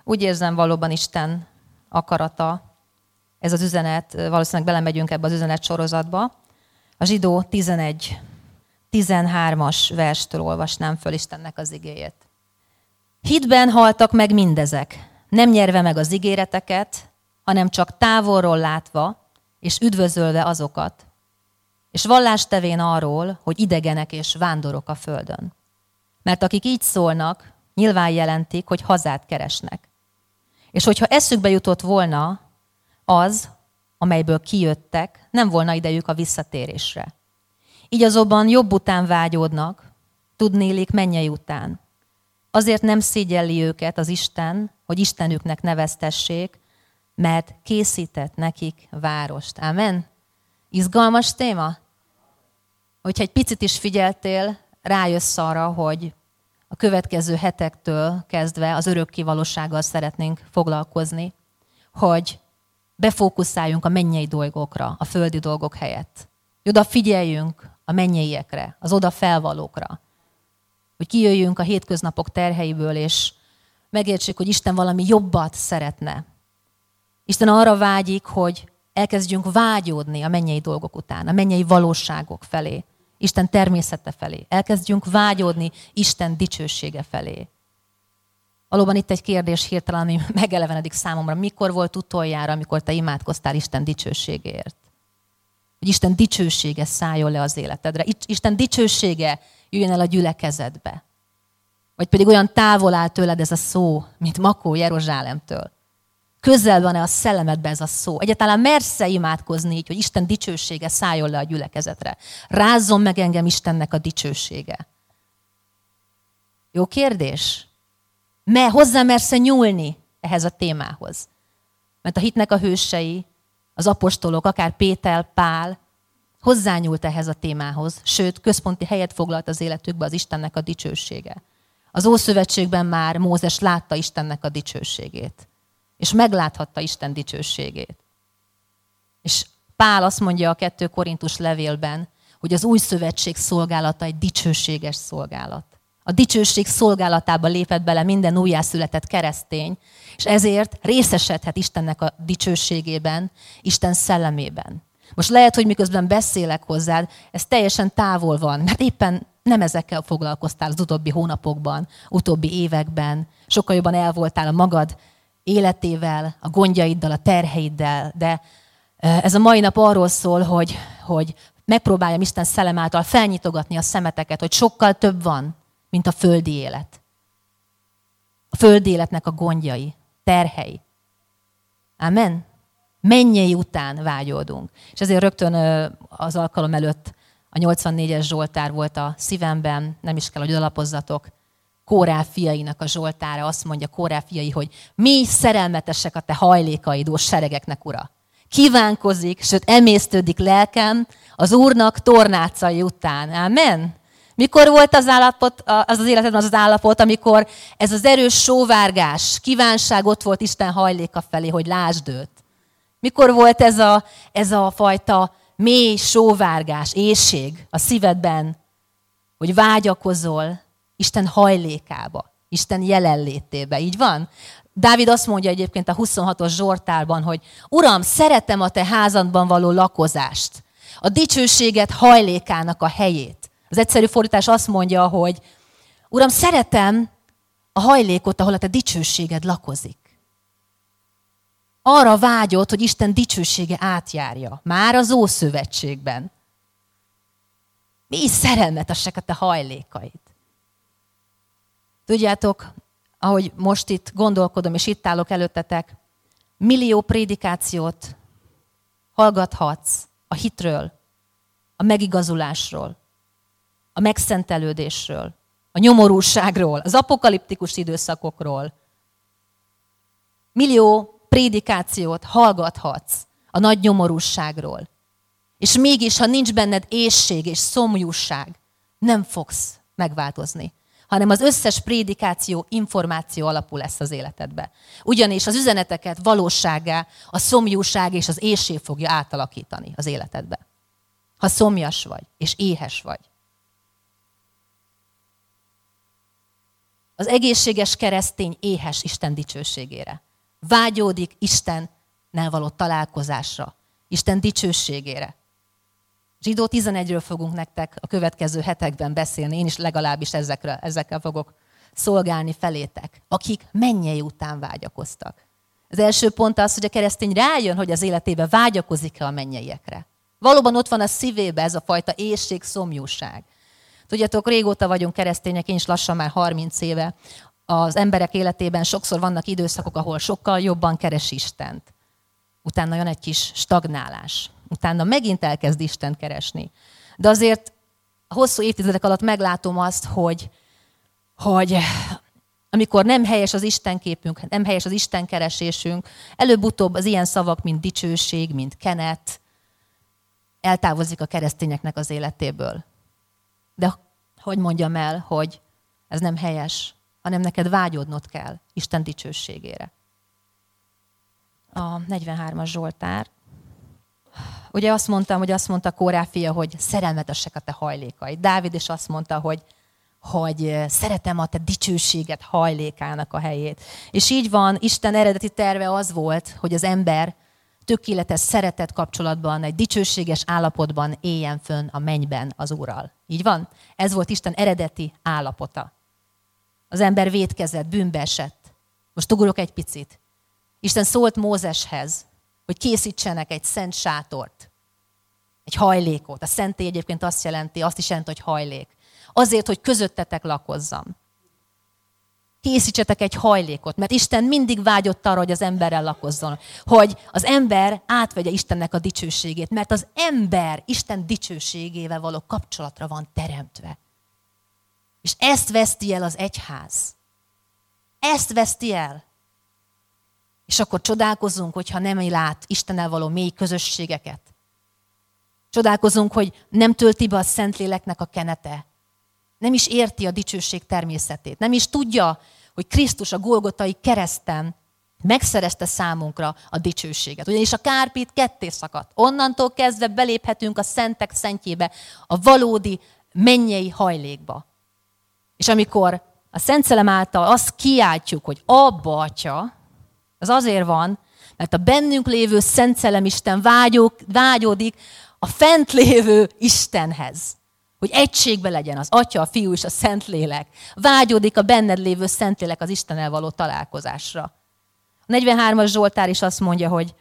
Úgy érzem, valóban Isten akarata, ez az üzenet, valószínűleg belemegyünk ebbe az üzenet sorozatba. A Zsidó 11-13-as verstől olvasnám föl Istennek az igéjét. Hitben haltak meg mindezek, nem nyerve meg az ígéreteket, hanem csak távolról látva és üdvözölve azokat, és vallást tevén arról, hogy idegenek és vándorok a földön. Mert akik így szólnak, nyilván jelentik, hogy hazát keresnek. És hogyha eszükbe jutott volna az, amelyből kijöttek, nem volna idejük a visszatérésre. Így azonban jobb után vágyódnak, tudnélik mennyei után. Azért nem szégyelli őket az Isten, hogy Istenüknek neveztessék, mert készített nekik várost. Amen? Izgalmas téma? Hogyha egy picit is figyeltél, rájössz arra, hogy a következő hetektől kezdve az örökké valósággal szeretnénk foglalkozni, hogy befókuszáljunk a mennyei dolgokra, a földi dolgok helyett. Oda figyeljünk a mennyeiekre, az oda felvalókra. Hogy kijöjjünk a hétköznapok terheiből, és megértsük, hogy Isten valami jobbat szeretne. Isten arra vágyik, hogy elkezdjünk vágyódni a mennyei dolgok után, a mennyei valóságok felé, Isten természete felé. Elkezdjünk vágyódni Isten dicsősége felé. Valóban itt egy kérdés hirtelen, ami megelevenedik számomra. Mikor volt utoljára, amikor te imádkoztál Isten dicsőségéért? Hogy Isten dicsősége szálljon le az életedre. Isten dicsősége jöjjön el a gyülekezetbe. Vagy pedig olyan távol áll tőled ez a szó, mint Makó Jeruzsálemtől. Közel van-e a szellemedbe ez a szó? Egyáltalán mersz-e imádkozni így, hogy Isten dicsősége szálljon le a gyülekezetre? Rázzon meg engem Istennek a dicsősége. Jó kérdés? Hozzá mersz-e nyúlni ehhez a témához? Mert a hitnek a hősei, az apostolok, akár Péter, Pál, hozzányúlt ehhez a témához, sőt, központi helyet foglalt az életükbe az Istennek a dicsősége. Az Ószövetségben már Mózes látta Istennek a dicsőségét, és megláthatta Isten dicsőségét. És Pál azt mondja a 2 Korintus levélben, hogy az új szövetség szolgálata egy dicsőséges szolgálat. A dicsőség szolgálatába lépett bele minden újjászületett keresztény, és ezért részesedhet Istennek a dicsőségében, Isten szellemében. Most lehet, hogy miközben beszélek hozzád, ez teljesen távol van, mert éppen nem ezekkel foglalkoztál az utóbbi hónapokban, utóbbi években. Sokkal jobban el voltál a magad életével, a gondjaiddal, a terheiddel, de ez a mai nap arról szól, hogy megpróbáljam Isten szellem által felnyitogatni a szemeteket, hogy sokkal több van, mint a földi élet. A földi életnek a gondjai, terhei. Amen? Mennyei után vágyódunk. És ezért rögtön az alkalom előtt a 84-es Zsoltár volt a szívemben, nem is kell, hogy alapozzatok. Kórá fiainak a Zsoltára azt mondja Kórá fiai, hogy mi szerelmetesek a te hajlékaid, ó seregeknek ura. Kívánkozik, sőt emésztődik lelkem az Úrnak tornácai után. Amen? Mikor volt az életedben az állapot, amikor ez az erős sóvárgás, kívánság ott volt Isten hajléka felé, hogy lásd őt? Mikor volt ez a fajta mély sóvárgás, éhség a szívedben, hogy vágyakozol Isten hajlékába, Isten jelenlétébe, így van? Dávid azt mondja egyébként a 26-os Zsoltárban, hogy Uram, szeretem a te házadban való lakozást, a dicsőséget hajlékának a helyét. Az egyszerű fordítás azt mondja, hogy Uram, szeretem a hajlékot, ahol a te dicsőséged lakozik. Arra vágyott, hogy Isten dicsősége átjárja. Már az Ószövetségben. Mi is szerelmetesek a te hajlékaid. Tudjátok, ahogy most itt gondolkodom, és itt állok előttetek, millió prédikációt hallgathatsz a hitről, a megigazulásról, a megszentelődésről, a nyomorúságról, az apokaliptikus időszakokról. Millió prédikációt hallgathatsz a nagy nyomorúságról. És mégis, ha nincs benned éhség és szomjúság, nem fogsz megváltozni, hanem az összes prédikáció információ alapú lesz az életedbe. Ugyanis az üzeneteket valósággá a szomjúság és az éhség fogja átalakítani az életedbe. Ha szomjas vagy és éhes vagy. Az egészséges keresztény éhes Isten dicsőségére. Vágyódik Istennel való találkozásra, Isten dicsőségére. Zsidó 11-ről fogunk nektek a következő hetekben beszélni, én is legalábbis ezekkel fogok szolgálni felétek, akik mennyei után vágyakoztak. Az első pont az, hogy a keresztény rájön, hogy az életében vágyakozik-e a mennyeiekre. Valóban ott van a szívébe ez a fajta éhség, szomjúság. Tudjátok, régóta vagyunk keresztények, én is lassan már 30 éve. Az emberek életében sokszor vannak időszakok, ahol sokkal jobban keres Istent. Utána jön egy kis stagnálás. Utána megint elkezd Istent keresni. De azért a hosszú évtizedek alatt meglátom azt, hogy amikor nem helyes az Istenképünk, nem helyes az Istenkeresésünk, előbb-utóbb az ilyen szavak, mint dicsőség, mint kenet, eltávozik a keresztényeknek az életéből. De hogy mondjam el, hogy ez nem helyes, hanem neked vágyódnod kell Isten dicsőségére. A 43-as Zsoltár. Ugye azt mondta Kórá fia, hogy szerelmetesek a te hajlékaid. Dávid is azt mondta, hogy szeretem a te dicsőséget hajlékának a helyét. És így van, Isten eredeti terve az volt, hogy az ember tökéletes szeretet kapcsolatban, egy dicsőséges állapotban éljen fönn a mennyben az Úrral. Így van? Ez volt Isten eredeti állapota. Az ember vétkezett, bűnbe esett. Most ugrok egy picit. Isten szólt Mózeshez, hogy készítsenek egy szent sátort, egy hajlékot. A szentély egyébként azt is jelenti, hogy hajlék. Azért, hogy közöttetek lakozzam. Készítsetek egy hajlékot, mert Isten mindig vágyott arra, hogy az emberrel lakozzon. Hogy az ember átvegye Istennek a dicsőségét, mert az ember Isten dicsőségével való kapcsolatra van teremtve. És ezt veszti el az egyház. Ezt veszti el. És akkor csodálkozunk, hogyha nem lát Istennel való mély közösségeket. Csodálkozunk, hogy nem tölti be a Szentléleknek a kenete. Nem is érti a dicsőség természetét. Nem is tudja, hogy Krisztus a Golgotai kereszten megszerezte számunkra a dicsőséget. Ugyanis a kárpit ketté szakadt. Onnantól kezdve beléphetünk a szentek szentjébe, a valódi mennyei hajlékba. És amikor a Szent Szellem által azt kiáltjuk, hogy Abba, Atya, az azért van, mert a bennünk lévő Szent Szellem Isten vágyódik a fent lévő Istenhez. Hogy egységbe legyen az Atya, a Fiú és a Szentlélek. Vágyódik a benned lévő Szentlélek az Istennel való találkozásra. A 43-as Zsoltár is azt mondja, hogy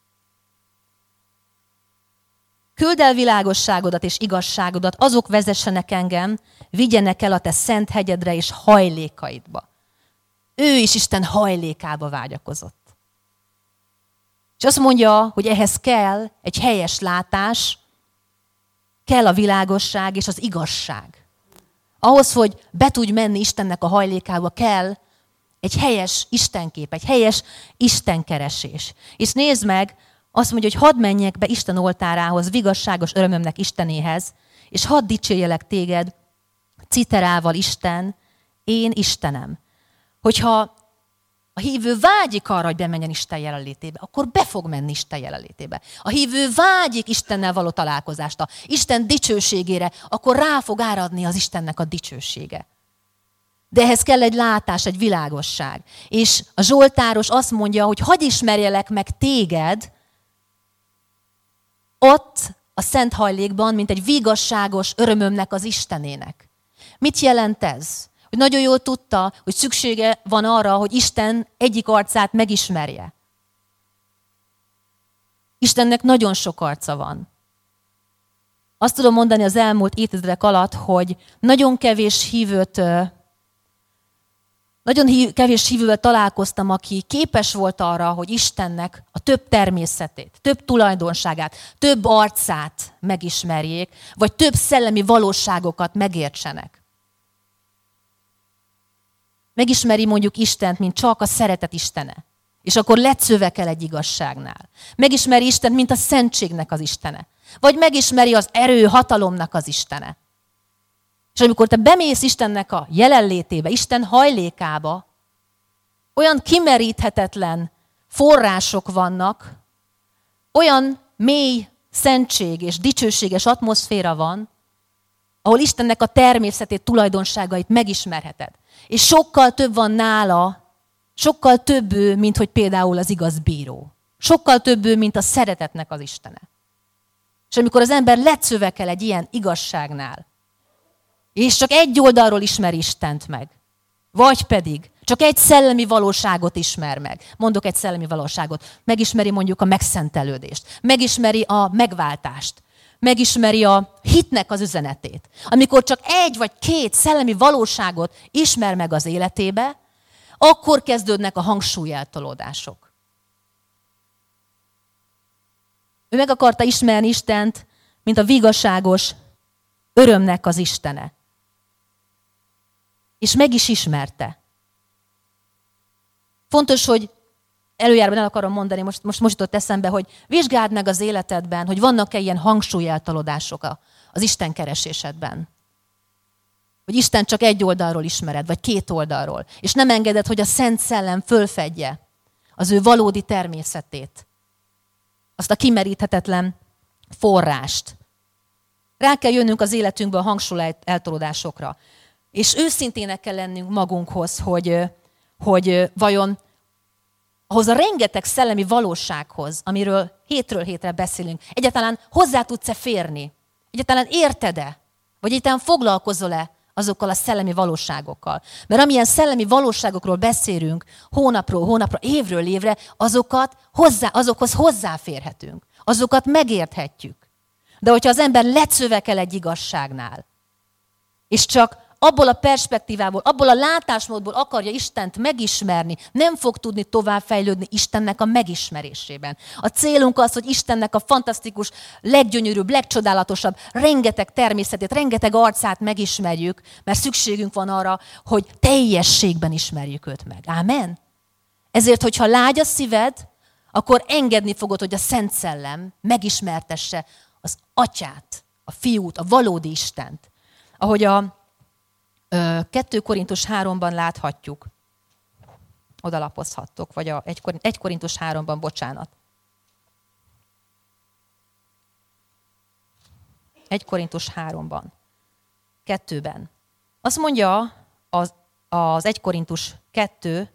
küld el világosságodat és igazságodat, azok vezessenek engem, vigyenek el a te szent hegyedre és hajlékaidba. Ő is Isten hajlékába vágyakozott. És azt mondja, hogy ehhez kell egy helyes látás, kell a világosság és az igazság. Ahhoz, hogy be tudj menni Istennek a hajlékába, kell egy helyes Istenkép, egy helyes Istenkeresés. És nézd meg, azt mondja, hogy hadd menjek be Isten oltárához, vigasságos örömömnek Istenéhez, és hadd dicsérjelek téged citerával, Isten, én Istenem. Hogyha a hívő vágyik arra, hogy bemenjen Isten jelenlétébe, akkor be fog menni Isten jelenlétébe. A hívő vágyik Istennel való találkozásra, Isten dicsőségére, akkor rá fog áradni az Istennek a dicsősége. De ehhez kell egy látás, egy világosság. És a Zsoltáros azt mondja, hogy hadd ismerjelek meg téged ott a szent hajlékban, mint egy vigasságos örömömnek az Istenének. Mit jelent ez? Hogy nagyon jól tudta, hogy szüksége van arra, hogy Isten egyik arcát megismerje. Istennek nagyon sok arca van. Azt tudom mondani az elmúlt évtizedek alatt, hogy nagyon kevés hívővel találkoztam, aki képes volt arra, hogy Istennek a több természetét, több tulajdonságát, több arcát megismerjék, vagy több szellemi valóságokat megértsenek. Megismeri mondjuk Istent, mint csak a szeretet Istene. És akkor lecövekel egy igazságnál. Megismeri Istent, mint a szentségnek az Istene. Vagy megismeri az erő, hatalomnak az Istene. És amikor te bemész Istennek a jelenlétébe, Isten hajlékába, olyan kimeríthetetlen források vannak, olyan mély szentség és dicsőséges atmoszféra van, ahol Istennek a természetét, tulajdonságait megismerheted. És sokkal több van nála, sokkal több ő, mint hogy például az igaz bíró. Sokkal több ő, mint a szeretetnek az Istene. És amikor az ember lecövekel egy ilyen igazságnál, és csak egy oldalról ismer Istent meg, vagy pedig csak egy szellemi valóságot ismer meg. Mondok egy szellemi valóságot. Megismeri mondjuk a megszentelődést. Megismeri a megváltást. Megismeri a hitnek az üzenetét. Amikor csak egy vagy két szellemi valóságot ismer meg az életébe, akkor kezdődnek a hangsúlyeltolódások. Ő meg akarta ismerni Istent, mint a vigaszságos örömnek az Istene. És meg is ismerte. Fontos, hogy előjáróban el akarom mondani, most jutott eszembe, hogy vizsgáld meg az életedben, hogy vannak-e ilyen hangsúlyeltolódások az Isten keresésedben. Hogy Isten csak egy oldalról ismered, vagy két oldalról. És nem engeded, hogy a Szent Szellem fölfedje az ő valódi természetét. Azt a kimeríthetetlen forrást. Rá kell jönnünk az életünkben a hangsúlyeltolódásokra. És őszintének kell lennünk magunkhoz, hogy vajon ahhoz a rengeteg szellemi valósághoz, amiről hétről hétre beszélünk, egyáltalán hozzá tudsz-e férni? Egyáltalán érted-e? Vagy egyáltalán foglalkozol-e azokkal a szellemi valóságokkal? Mert amilyen szellemi valóságokról beszélünk hónapról hónapra, évről évre, azokhoz hozzáférhetünk. Azokat megérthetjük. De hogyha az ember lecövekel egy igazságnál, és csak abból a perspektívából, abból a látásmódból akarja Istent megismerni, nem fog tudni továbbfejlődni Istennek a megismerésében. A célunk az, hogy Istennek a fantasztikus, leggyönyörűbb, legcsodálatosabb, rengeteg természetét, rengeteg arcát megismerjük, mert szükségünk van arra, hogy teljességben ismerjük őt meg. Ámen? Ezért, hogyha lágy a szíved, akkor engedni fogod, hogy a Szent Szellem megismertesse az Atyát, a Fiút, a valódi Istent. Ahogy a 2 Korintus 3-ban láthatjuk. Oda lapozhattok, vagy a 1 Korintus 3-ban, bocsánat. 1 Korintus 3-ban. 2-ben. Azt mondja az 1 Korintus 2,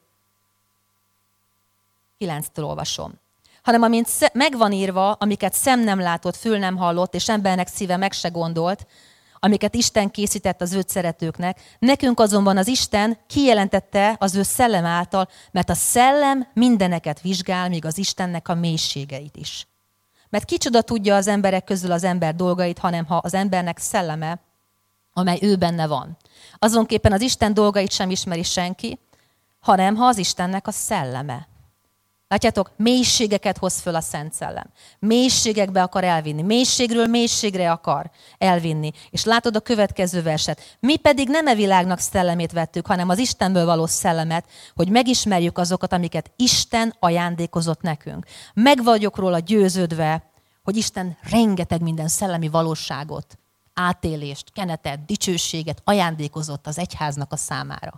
9-től olvasom. Hanem amint megvan írva, amiket szem nem látott, fül nem hallott, és embernek szíve meg se gondolt, amiket Isten készített az őt szeretőknek, nekünk azonban az Isten kijelentette az ő szellem által, mert a szellem mindeneket vizsgál, míg az Istennek a mélységeit is. Mert kicsoda tudja az emberek közül az ember dolgait, hanem ha az embernek szelleme, amely ő benne van. Azonképpen az Isten dolgait sem ismeri senki, hanem ha az Istennek a szelleme. Látjátok, mélységeket hoz föl a Szent Szellem. Mélységekbe akar elvinni. Mélységről mélységre akar elvinni. És látod a következő verset. Mi pedig nem e világnak szellemét vettük, hanem az Istenből való szellemet, hogy megismerjük azokat, amiket Isten ajándékozott nekünk. Meg vagyok róla győződve, hogy Isten rengeteg minden szellemi valóságot, átélést, kenetet, dicsőséget ajándékozott az egyháznak a számára.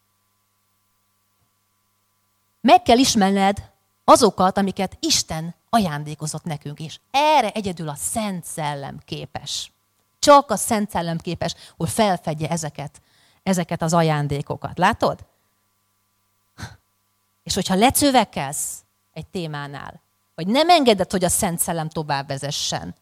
Meg kell ismerned azokat, amiket Isten ajándékozott nekünk is. Erre egyedül a Szent Szellem képes. Csak a Szent Szellem képes, hogy felfedje ezeket az ajándékokat. Látod? És hogyha lecövekelsz egy témánál, vagy nem engeded, hogy a Szent Szellem tovább vezessen,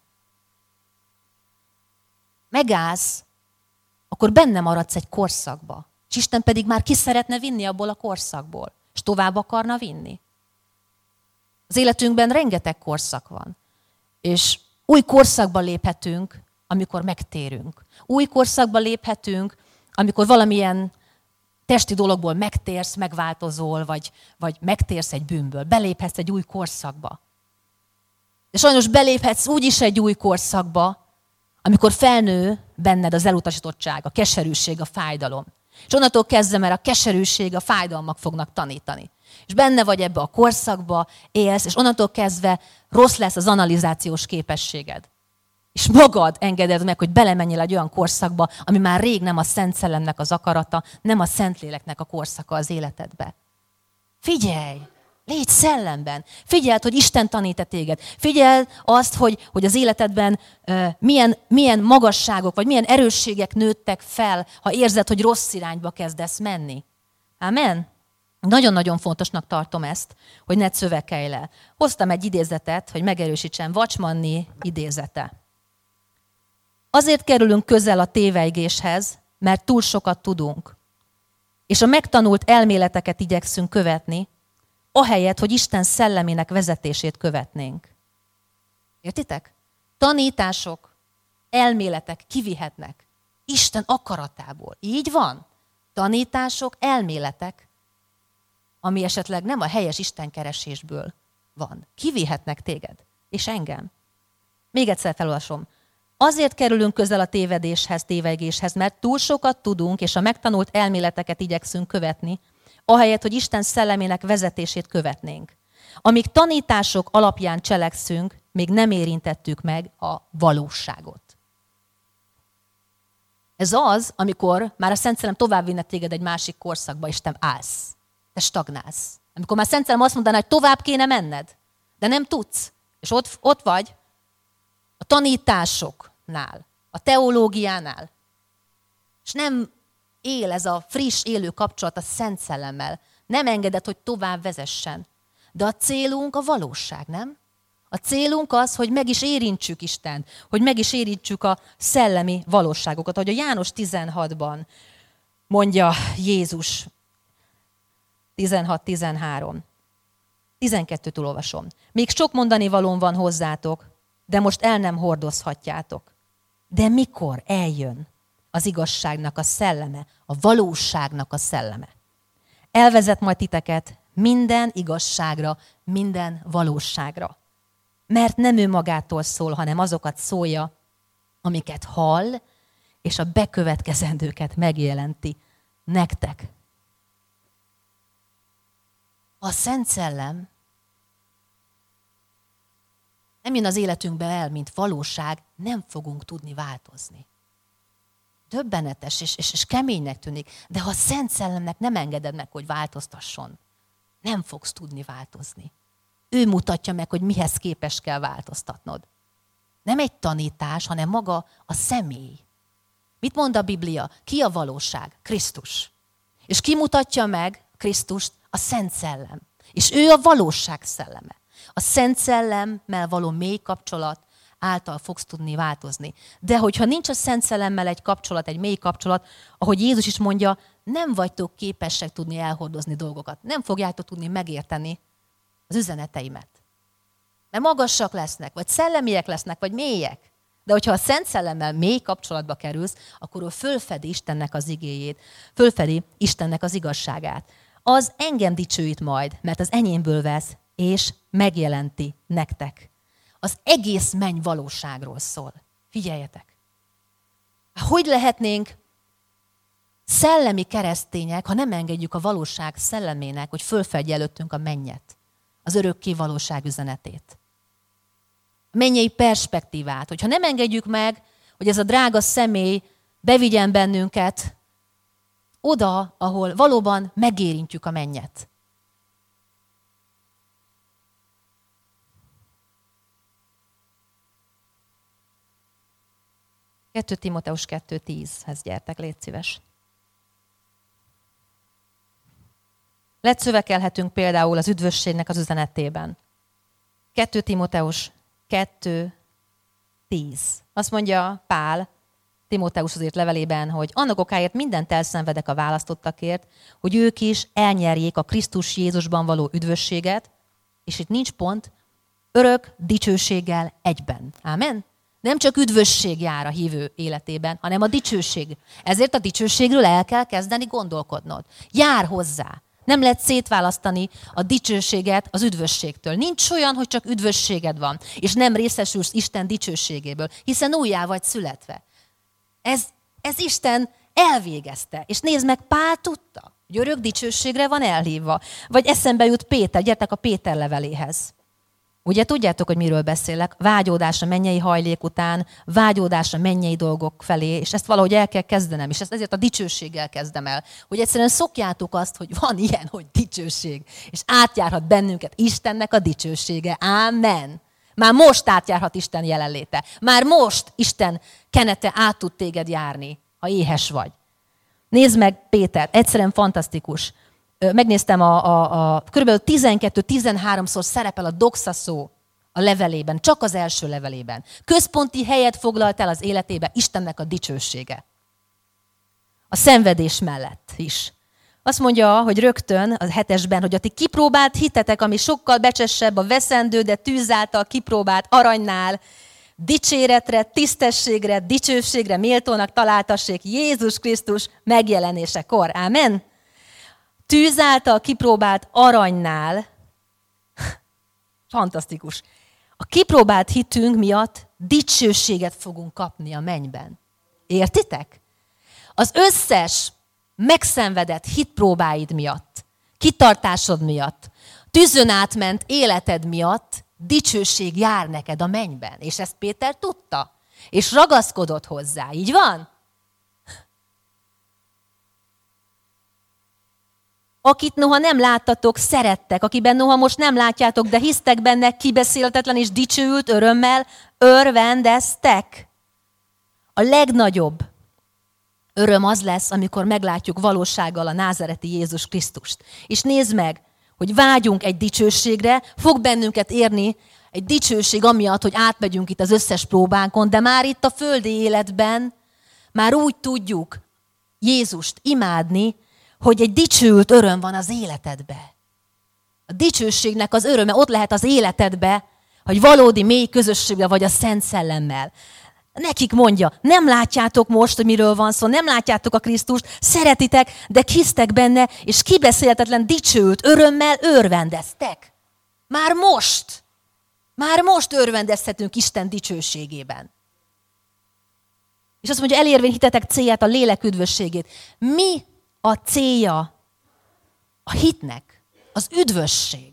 megállsz, akkor benne maradsz egy korszakba. És Isten pedig már ki szeretne vinni abból a korszakból. És tovább akarna vinni. Az életünkben rengeteg korszak van. És új korszakba léphetünk, amikor megtérünk. Új korszakba léphetünk, amikor valamilyen testi dologból megtérsz, megváltozol, vagy megtérsz egy bűnből. Beléphetsz egy új korszakba. De sajnos beléphetsz úgyis egy új korszakba, amikor felnő benned az elutasítottság, a keserűség, a fájdalom. És onnantól kezdve, mert a keserűség, a fájdalmak fognak tanítani. És benne vagy ebbe a korszakba, élsz, és onnantól kezdve rossz lesz az analizációs képességed. És magad engeded meg, hogy belemenjél egy olyan korszakba, ami már rég nem a Szent Szellemnek az akarata, nem a Szentléleknek a korszaka az életedbe. Figyelj! Légy szellemben. Figyeld, hogy Isten tanít téged. Figyeld azt, hogy az életedben milyen magasságok, vagy milyen erősségek nőttek fel, ha érzed, hogy rossz irányba kezdesz menni. Amen? Nagyon-nagyon fontosnak tartom ezt, hogy ne szövekelj le. Hoztam egy idézetet, hogy megerősítsem, Watchmanni idézete. Azért kerülünk közel a tévejgéshez, mert túl sokat tudunk, és a megtanult elméleteket igyekszünk követni, ahelyett, hogy Isten szellemének vezetését követnénk. Értitek? Tanítások, elméletek kivihetnek Isten akaratából. Így van. Tanítások, elméletek, ami esetleg nem a helyes istenkeresésből van. Kivihetnek téged, és engem. Még egyszer felolvasom. Azért kerülünk közel a tévegéshez, mert túl sokat tudunk, és a megtanult elméleteket igyekszünk követni, ahelyett, hogy Isten szellemének vezetését követnénk. Amíg tanítások alapján cselekszünk, még nem érintettük meg a valóságot. Ez az, amikor már a Szent Szellem tovább vinne téged egy másik korszakba, és te állsz. Te stagnálsz. Amikor már Szent Szellem azt mondaná, hogy tovább kéne menned, de nem tudsz. És ott vagy a tanításoknál, a teológiánál. És nem él ez a friss, élő kapcsolat a Szent Szellemmel. Nem engeded, hogy tovább vezessen. De a célunk a valóság, nem? A célunk az, hogy meg is érintsük Istent, hogy meg is érintsük a szellemi valóságokat. Ahogy a János 16-ban mondja Jézus, 16-13. 12-től olvasom. Még sok mondani valóm van hozzátok, de most el nem hordozhatjátok. De mikor eljön az igazságnak a szelleme, a valóságnak a szelleme? Elvezet majd titeket minden igazságra, minden valóságra. Mert nem ő magától szól, hanem azokat szólja, amiket hall, és a bekövetkezendőket megjelenti nektek. A Szent Szellem nem jön az életünkbe el, mint valóság, nem fogunk tudni változni. Döbbenetes és keménynek tűnik, de ha a Szent Szellemnek nem engeded meg, hogy változtasson, nem fogsz tudni változni. Ő mutatja meg, hogy mihez képes kell változtatnod. Nem egy tanítás, hanem maga a személy. Mit mond a Biblia? Ki a valóság? Krisztus. És ki mutatja meg Krisztust? A Szent Szellem. És ő a valóság szelleme. A Szent Szellemmel való mély kapcsolat által fogsz tudni változni. De hogyha nincs a Szent Szellemmel egy kapcsolat, egy mély kapcsolat, ahogy Jézus is mondja, nem vagytok képesek tudni elhordozni dolgokat. Nem fogjátok tudni megérteni az üzeneteimet. Mert magasak lesznek, vagy szellemiek lesznek, vagy mélyek. De hogyha a Szent Szellemmel mély kapcsolatba kerülsz, akkor ő fölfedi Istennek az igéjét, fölfedi Istennek az igazságát. Az engem dicsőít majd, mert az enyémből vesz, és megjelenti nektek. Az egész menny valóságról szól. Figyeljetek! Hogy lehetnénk szellemi keresztények, ha nem engedjük a valóság szellemének, hogy fölfedje előttünk a mennyet, az örökké valóság üzenetét. A mennyei perspektívát, hogyha nem engedjük meg, hogy ez a drága személy bevigyen bennünket oda, ahol valóban megérintjük a mennyet. Kettő Timóteus 2:10-hez gyertek, légy szíves. Letszövekelhetünk például az üdvösségnek az üzenetében. 2 Timóteus 2:10. Azt mondja Pál Timóteus azért levelében, hogy annak okáért mindent elszenvedek a választottakért, hogy ők is elnyerjék a Krisztus Jézusban való üdvösséget, és itt nincs pont, örök dicsőséggel egyben. Ámen? Nem csak üdvösség jár a hívő életében, hanem a dicsőség. Ezért a dicsőségről el kell kezdeni gondolkodnod. Jár hozzá. Nem lehet szétválasztani a dicsőséget az üdvösségtől. Nincs olyan, hogy csak üdvösséged van, és nem részesülsz Isten dicsőségéből, hiszen újjá vagy születve. Ez Isten elvégezte. És nézd meg, Pál tudta, hogy örök dicsőségre van elhívva. Vagy eszembe jut Péter, gyertek a Péter leveléhez. Ugye tudjátok, hogy miről beszélek? Vágyódás a mennyei hajlék után, vágyódás a mennyei dolgok felé, és ezt valahogy el kell kezdenem, és ezt ezért a dicsőséggel kezdem el. Hogy egyszerűen szokjátok azt, hogy van ilyen, hogy dicsőség, és átjárhat bennünket Istennek a dicsősége. Ámen. Már most átjárhat Isten jelenléte. Már most Isten kenete át tud téged járni, ha éhes vagy. Nézd meg Péter, egyszerűen fantasztikus. Megnéztem, kb. 12-13-szor szerepel a doxa szó a levelében, csak az első levelében. Központi helyet foglalt el az életébe Istennek a dicsősége. A szenvedés mellett is. Azt mondja, hogy rögtön a 7-esben, hogy a ti kipróbált hitetek, ami sokkal becsesebb, a veszendő, de tűz által kipróbált aranynál, dicséretre, tisztességre, dicsőségre méltónak találtassék Jézus Krisztus megjelenésekor. Ámen? Tűz által kipróbált aranynál, fantasztikus, a kipróbált hitünk miatt dicsőséget fogunk kapni a mennyben. Értitek? Az összes megszenvedett hitpróbáid miatt, kitartásod miatt, tűzön átment életed miatt dicsőség jár neked a mennyben. És ezt Péter tudta, és ragaszkodott hozzá. Így van? Akit noha nem láttatok, szerettek, akiben noha most nem látjátok, de hisztek benne, kibeszélhetetlen és dicsőült örömmel, örvendeztek. A legnagyobb öröm az lesz, amikor meglátjuk valósággal a názareti Jézus Krisztust. És nézd meg, hogy vágyunk egy dicsőségre, fog bennünket érni egy dicsőség amiatt, hogy átmegyünk itt az összes próbánkon, de már itt a földi életben már úgy tudjuk Jézust imádni, hogy egy dicsőült öröm van az életedbe. A dicsőségnek az öröme ott lehet az életedbe, hogy valódi mély közösségben vagy a Szent Szellemmel. Nekik mondja, nem látjátok most, hogy miről van szó, nem látjátok a Krisztust, szeretitek, de hisztek benne, és kibeszélhetetlen dicsőült örömmel örvendeztek. Már most örvendezhetünk Isten dicsőségében. És azt mondja, elérvén hitetek célját, a lélek üdvösségét. Mi a célja a hitnek? Az üdvösség.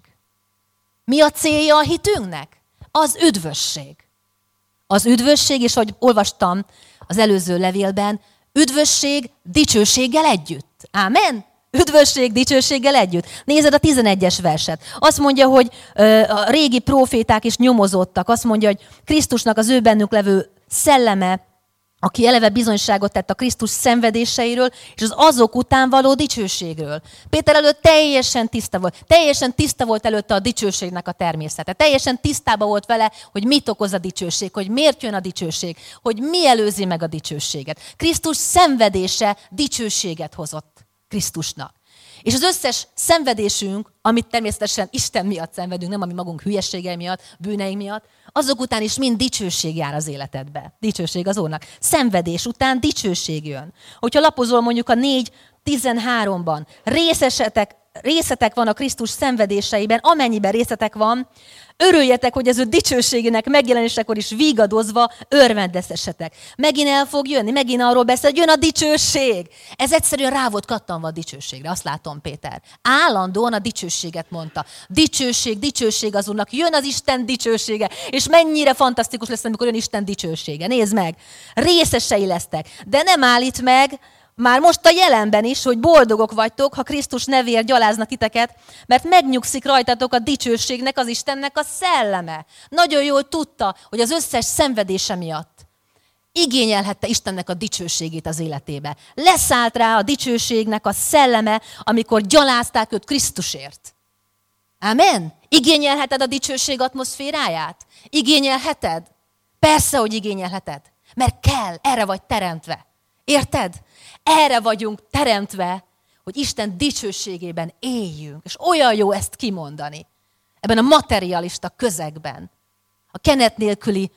Mi a célja a hitünknek? Az üdvösség. Az üdvösség, és ahogy olvastam az előző levélben, üdvösség dicsőséggel együtt. Ámen? Üdvösség dicsőséggel együtt. Nézed a 11-es verset. Azt mondja, hogy a régi próféták is nyomozottak. Azt mondja, hogy Krisztusnak az ő bennük levő szelleme, aki eleve bizonyságot tett a Krisztus szenvedéseiről, és az azok után való dicsőségről. Péter előtt teljesen tiszta volt előtte a dicsőségnek a természete. Teljesen tisztában volt vele, hogy mit okoz a dicsőség, hogy miért jön a dicsőség, hogy mi előzi meg a dicsőséget. Krisztus szenvedése dicsőséget hozott Krisztusnak. És az összes szenvedésünk, amit természetesen Isten miatt szenvedünk, nem ami magunk hülyeségei miatt, bűneink miatt, azok után is mind dicsőség jár az életedbe. Dicsőség az Úrnak. Szenvedés után dicsőség jön. Hogyha lapozol mondjuk a 4:13-ban, részetek van a Krisztus szenvedéseiben, amennyiben részetek van, örüljetek, hogy az ő dicsőségének megjelenésekor is vígadozva örvendezhessetek. Megint el fog jönni, megint arról beszél, hogy jön a dicsőség. Ez egyszerűen rá volt kattanva a dicsőségre, azt látom Péter. Állandóan a dicsőséget mondta. Dicsőség az Úrnak, jön az Isten dicsősége, és mennyire fantasztikus lesz, amikor jön Isten dicsősége. Nézd meg, részesei lesztek, de nem állít meg, már most a jelenben is, hogy boldogok vagytok, ha Krisztus nevéért gyaláznak titeket, mert megnyugszik rajtatok a dicsőségnek, az Istennek a szelleme. Nagyon jól tudta, hogy az összes szenvedése miatt igényelhette Istennek a dicsőségét az életébe. Leszállt rá a dicsőségnek a szelleme, amikor gyalázták őt Krisztusért. Amen? Igényelheted a dicsőség atmoszféráját? Igényelheted? Persze, hogy igényelheted. Mert kell, erre vagy teremtve. Érted? Erre vagyunk teremtve, hogy Isten dicsőségében éljünk. És olyan jó ezt kimondani. Ebben a materialista közegben. A kenet nélküli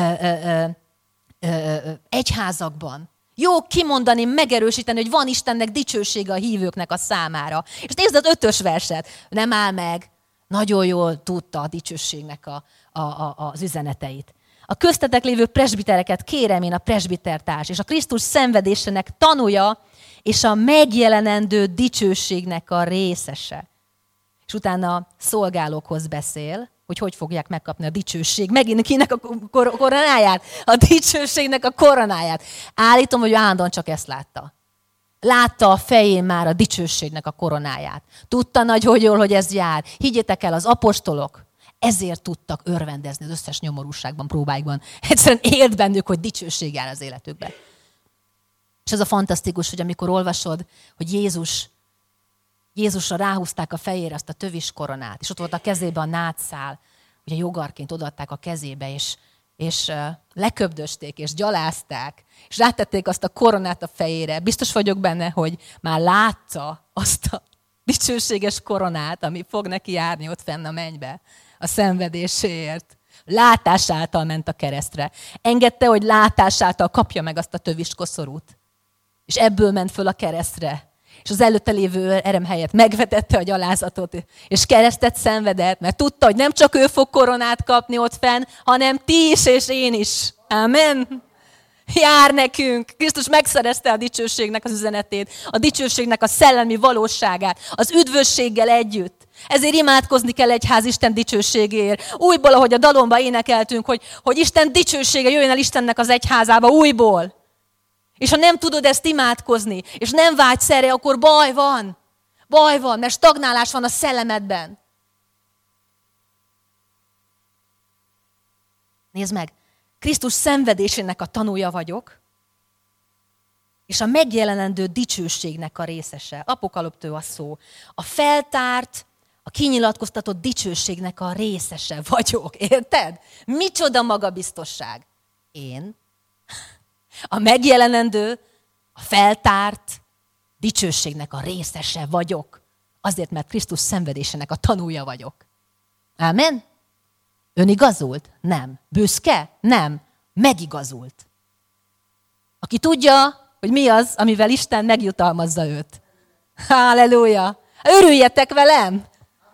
egyházakban. Jó kimondani, megerősíteni, hogy van Istennek dicsősége a hívőknek a számára. És nézd az 5-ös verset. Nem áll meg. Nagyon jól tudta a dicsőségnek az üzeneteit. A köztetek lévő presbitereket kérem én a presbitertárs, és a Krisztus szenvedésének tanúja, és a megjelenendő dicsőségnek a részese. És utána szolgálókhoz beszél, hogy fogják megkapni a dicsőség. Megint kinek a koronáját? A dicsőségnek a koronáját. Állítom, hogy állandóan csak ezt látta. Látta a fején már a dicsőségnek a koronáját. Tudta nagyon jól, hogy ez jár. Higgyétek el, az apostolok ezért tudtak örvendezni az összes nyomorúságban, próbáikban. Egyszerűen élt bennük, hogy dicsőség jár az életükben. És ez a fantasztikus, hogy amikor olvasod, hogy Jézusra ráhúzták a fejére azt a tövis koronát, és ott volt a kezében a nátszál, ugye jogarként odaadták a kezébe, és leköbdösték, és gyalázták, és rátették azt a koronát a fejére. Biztos vagyok benne, hogy már látta azt a dicsőséges koronát, ami fog neki járni ott fenn a mennybe, a szenvedéséért. Látás által ment a keresztre. Engedte, hogy látás által kapja meg azt a tövis koszorút. És ebből ment föl a keresztre. És az előtte lévő erem helyett megvetette a gyalázatot, és keresztet szenvedett, mert tudta, hogy nem csak ő fog koronát kapni ott fenn, hanem ti is és én is. Amen. Jár nekünk. Krisztus megszerezte a dicsőségnek az üzenetét, a dicsőségnek a szellemi valóságát, az üdvösséggel együtt. Ezért imádkozni kell egyház Isten dicsőségéért. Újból, ahogy a dalomba énekeltünk, hogy Isten dicsősége jöjjön el Istennek az egyházába újból. És ha nem tudod ezt imádkozni, és nem vágysz erre, akkor baj van. Baj van, mert stagnálás van a szellemedben. Nézd meg, Krisztus szenvedésének a tanúja vagyok, és a megjelenendő dicsőségnek a részese. Apokaliptő a szó. A feltárt, a kinyilatkoztatott dicsőségnek a részese vagyok. Érted? Micsoda magabiztosság. Én a megjelenendő, a feltárt dicsőségnek a részese vagyok. Azért, mert Krisztus szenvedésének a tanúja vagyok. Ámen? Önigazult? Nem. Büszke? Nem. Megigazult. Aki tudja, hogy mi az, amivel Isten megjutalmazza őt. Halleluja! Örüljetek velem!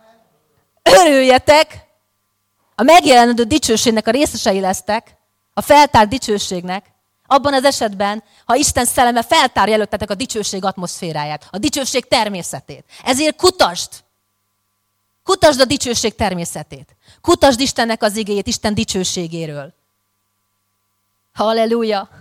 Örüljetek! A megjelenendő dicsőségnek a részesei lesztek, a feltárt dicsőségnek, abban az esetben, ha Isten szelleme feltárja előttetek a dicsőség atmoszféráját, a dicsőség természetét. Ezért kutasd! Kutasd a dicsőség természetét. Kutasd Istennek az igéjét, Isten dicsőségéről. Halleluja!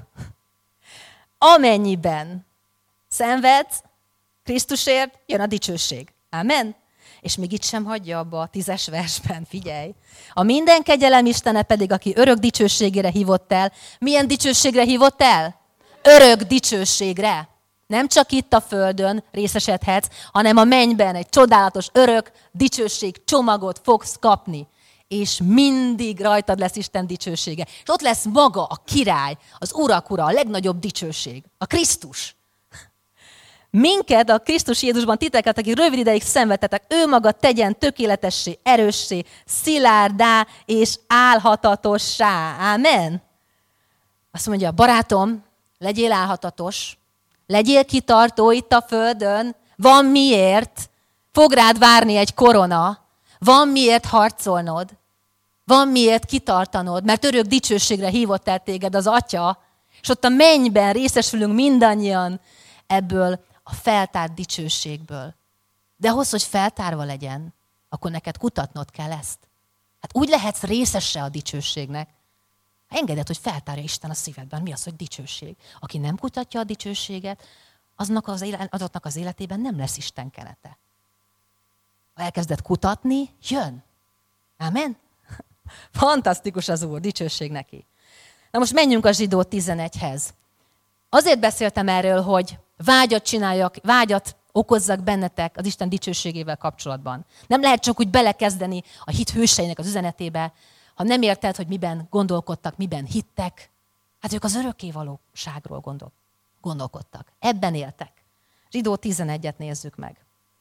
Amennyiben szenvedsz Krisztusért, jön a dicsőség. Amen? És még itt sem hagyja abba a 10. versben, figyelj. A minden kegyelem Istene pedig, aki örök dicsőségére hívott el. Milyen dicsőségre hívott el? Örök dicsőségre. Nem csak itt a földön részesedhetsz, hanem a mennyben egy csodálatos örök dicsőség csomagot fogsz kapni. És mindig rajtad lesz Isten dicsősége. És ott lesz maga a király, az urak ura, a legnagyobb dicsőség, a Krisztus. Minket, a Krisztus Jézusban titeket, akik rövid ideig szenvedtetek, ő maga tegyen tökéletessé, erőssé, szilárdá és álhatatossá. Ámen? Azt mondja, barátom, legyél álhatatos, legyél kitartó itt a földön, van miért, fog rád várni egy korona, van miért harcolnod, van miért kitartanod, mert örök dicsőségre hívott el téged az Atya, és ott a mennyben részesülünk mindannyian ebből a feltárt dicsőségből. De ahhoz, hogy feltárva legyen, akkor neked kutatnod kell ezt. Hát úgy lehetsz részese a dicsőségnek. Engeded, hogy feltárja Isten a szívedben. Mi az, hogy dicsőség? Aki nem kutatja a dicsőséget, azoknak az életében nem lesz Isten kenete. Ha elkezded kutatni, jön. Amen? Fantasztikus az Úr, dicsőség neki. Na most menjünk a Zsidó 11-hez. Azért beszéltem erről, hogy vágyat okozzak bennetek az Isten dicsőségével kapcsolatban. Nem lehet csak úgy belekezdeni a hit hőseinek az üzenetébe, ha nem érted, hogy miben gondolkodtak, miben hittek. Hát ők az örökkévalóságról gondolkodtak. Ebben éltek. Zsidó 11-et nézzük meg.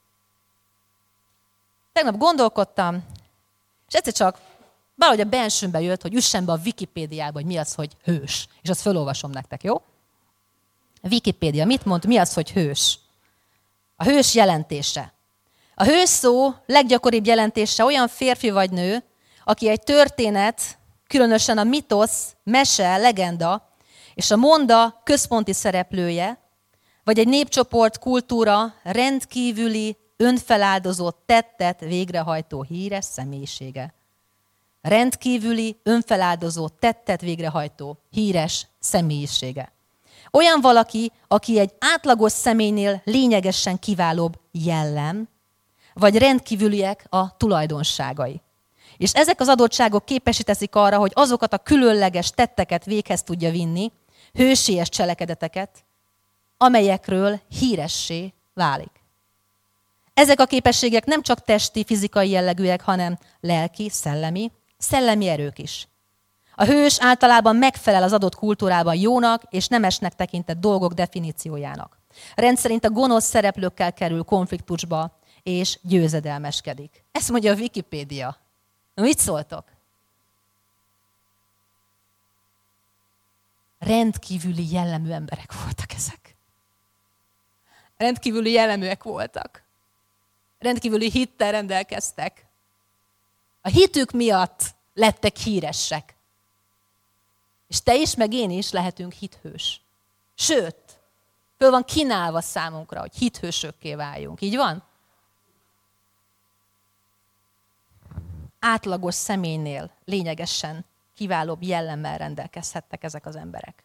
Tegnap gondolkodtam, és egyszer csak valahogy a bensőmbe jött, hogy üssem be a Wikipédiába, hogy mi az, hogy hős. És azt felolvasom nektek, jó? Wikipédia mit mond, mi az, hogy hős? A hős jelentése. A hős szó leggyakoribb jelentése olyan férfi vagy nő, aki egy történet, különösen a mitosz, mese, legenda és a monda központi szereplője, vagy egy népcsoport kultúra rendkívüli, önfeláldozó tettet végrehajtó híres személyisége. rendkívüli, önfeláldozó, tettet végrehajtó, híres személyisége. Olyan valaki, aki egy átlagos személynél lényegesen kiválóbb jellem, vagy rendkívüliek a tulajdonságai. És ezek az adottságok képesíteszik arra, hogy azokat a különleges tetteket véghez tudja vinni, hősies cselekedeteket, amelyekről híressé válik. Ezek a képességek nem csak testi, fizikai jellegűek, hanem lelki, szellemi erők is. A hős általában megfelel az adott kultúrában jónak és nemesnek tekintett dolgok definíciójának. Rendszerint a gonosz szereplőkkel kerül konfliktusba és győzedelmeskedik. Ezt mondja a Wikipédia. Mit szóltok? Rendkívüli jellemű emberek voltak ezek. Rendkívüli jelleműek voltak. Rendkívüli hittel rendelkeztek. A hitük miatt lettek híresek. És te is, meg én is lehetünk hithős. Sőt, föl van kínálva számunkra, hogy hithősökké váljunk. Így van? Átlagos személynél lényegesen kiválóbb jellemmel rendelkezhettek ezek az emberek.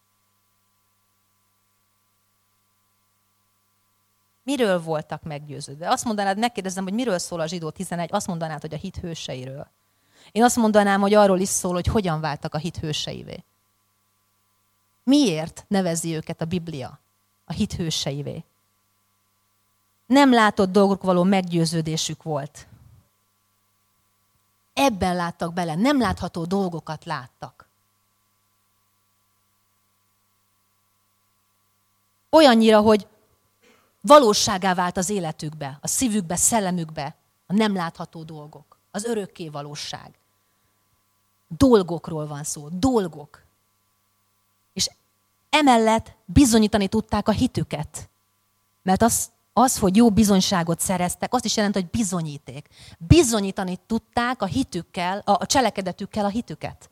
Miről voltak meggyőződve? Azt mondanád, megkérdezem, hogy miről szól a Zsidó 11, azt mondanád, hogy a hit hőseiről. Én azt mondanám, hogy arról is szól, hogy hogyan váltak a hit hőseivé. Miért nevezi őket a Biblia a hit hőseivé? Nem látott dolgok való meggyőződésük volt. Ebben láttak bele, nem látható dolgokat láttak. Olyannyira, hogy valóságá vált az életükbe, a szívükbe, szellemükbe a nem látható dolgok, az örökké valóság. Dolgokról van szó, dolgok. És emellett bizonyítani tudták a hitüket. Mert az, hogy jó bizonyságot szereztek, azt is jelent, hogy bizonyíték. Bizonyítani tudták a hitükkel, a cselekedetükkel a hitüket.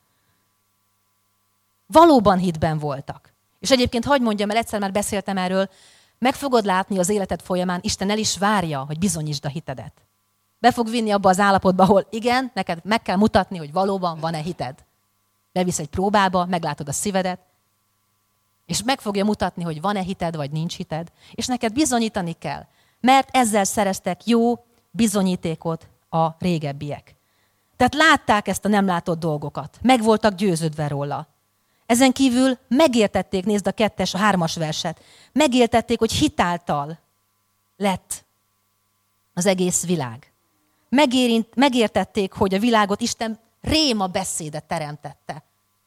Valóban hitben voltak. És egyébként hadd mondjam el, egyszer már beszéltem erről, meg fogod látni az életed folyamán, Isten el is várja, hogy bizonyítsd a hitedet. Be fog vinni abba az állapotba, ahol igen, neked meg kell mutatni, hogy valóban van-e hited. Bevisz egy próbába, meglátod a szívedet, és meg fogja mutatni, hogy van-e hited, vagy nincs hited, és neked bizonyítani kell, mert ezzel szereztek jó bizonyítékot a régebbiek. Tehát látták ezt a nem látott dolgokat, meg voltak győződve róla. Ezen kívül megértették, nézd a 2-es, a 3-as verset, megértették, hogy hitáltal lett az egész világ. Megértették, hogy a világot Isten réma beszédet teremtette.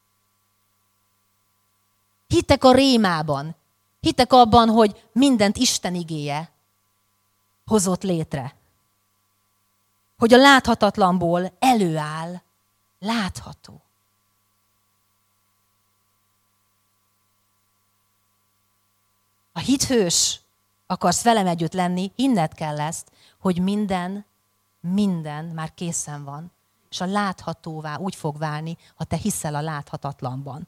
Hittek a rémában. Hittek abban, hogy mindent Isten igéje hozott létre. Hogy a láthatatlanból előáll látható. A hithős akarsz velem együtt lenni, hinned kell ezt, hogy minden már készen van, és a láthatóvá úgy fog válni, ha te hiszel a láthatatlanban.